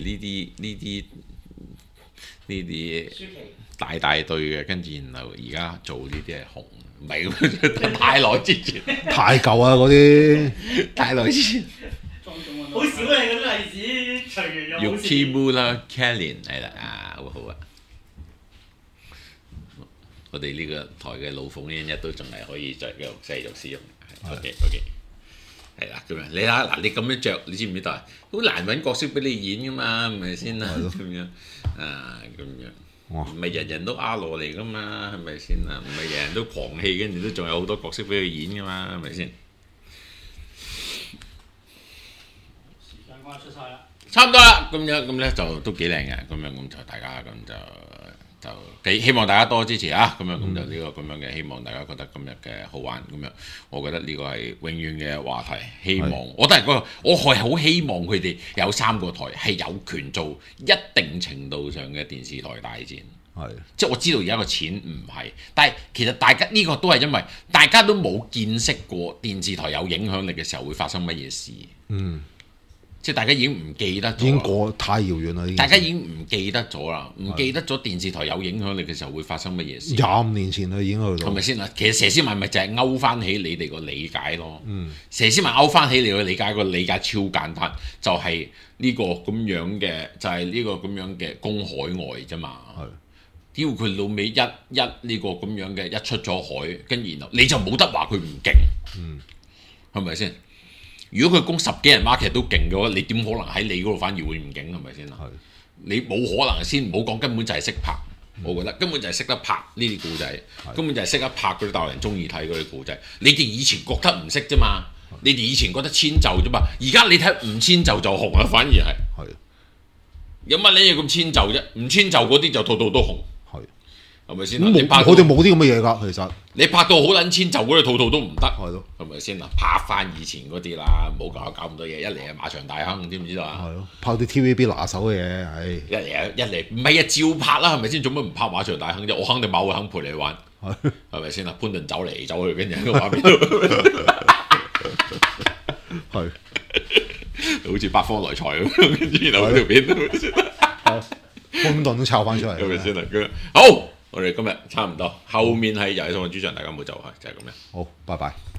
呢啲大隊嘅，跟住然後而家做呢啲係紅，唔係咁太耐之前， 太舊啊嗰啲， 太耐之前。 好少嘅嗰啲例子，隨緣又好少。 Yuki 啦 Kelly 係啦啊，好啊！我哋呢個台嘅老鳳呢一都仲係可以繼續使用。OK，係啦咁樣。你睇下嗱，你咁樣着，你知唔知道啊？好難揾角色俾你演噶嘛，係咪先啊？咁樣啊，咁樣唔係人人都阿羅嚟噶嘛，係咪先啊？唔係人人都狂氣，跟住都仲有好多角色俾佢演噶嘛，係咪先？ 時間關出晒啦， 差唔多啦，咁樣咁咧就都幾靚嘅，咁樣咁就大家咁就幾希望大家多支持啊！咁樣咁就呢個咁樣嘅，希望大家覺得今日嘅好玩咁樣，我覺得呢個係永遠嘅話題。希望我都係嗰個，我係好希望佢哋有3個台係有權做一定程度上嘅電視台大戰。即係我知道而家個錢唔係，但係其實大家呢個都係因為大家都冇見識過電視台有影響力嘅時候會發生乜嘢事。即係大家已經唔記得咗， 已經過太遙遠啦。 大家已經唔記得咗啦，唔記得咗電視台有影響力嘅時候會發生乜嘢事。 25年前啦已經去到， 係咪先啊？其實佘詩曼咪就係勾翻起你哋個理解咯。佘詩曼勾翻起你個理解，個理解超簡單，就係呢個咁樣嘅，就係呢個咁樣嘅公海外啫嘛。只要佢老尾一呢個咁樣嘅一出咗海，跟然後你就冇得話佢唔勁。係咪先？如果佢供10幾人 market 都勁嘅話，你點可能喺你嗰度反而會唔勁？係咪先啊？你冇可能先，唔好講，根本就係識拍。我覺得根本就係識得拍呢啲故仔，根本就係識得拍嗰啲大陸人中意睇嗰啲故仔。你哋以前覺得唔識啫嘛，你哋以前覺得遷就啫嘛，而家你睇唔遷就就紅啊，反而係有乜嘢咁遷就啫？唔遷就嗰啲就套套都紅。係咪先？ 我哋冇啲咁嘅嘢㗎，其實你拍到好撚遷就嗰啲套套都唔得， 係咪先啊？拍翻以前嗰啲啦，唔好搞咁多嘢。一嚟係馬場大亨，知唔知道啊？ 拍啲 TVB 拿手嘅嘢， 一嚟唔係啊，照拍啦，係咪先？做乜唔拍馬場大亨啫？我肯定馬會肯陪你玩，係咪先啊？潘頓走嚟走去，跟住喺個畫面度，好似百科來財咁，跟住然後條片， 潘頓都抄翻出嚟， 係咪先啊？好。我哋今日差唔多，後面係遊戲創作主場，大家唔好走開，就係咁樣。 好，拜拜。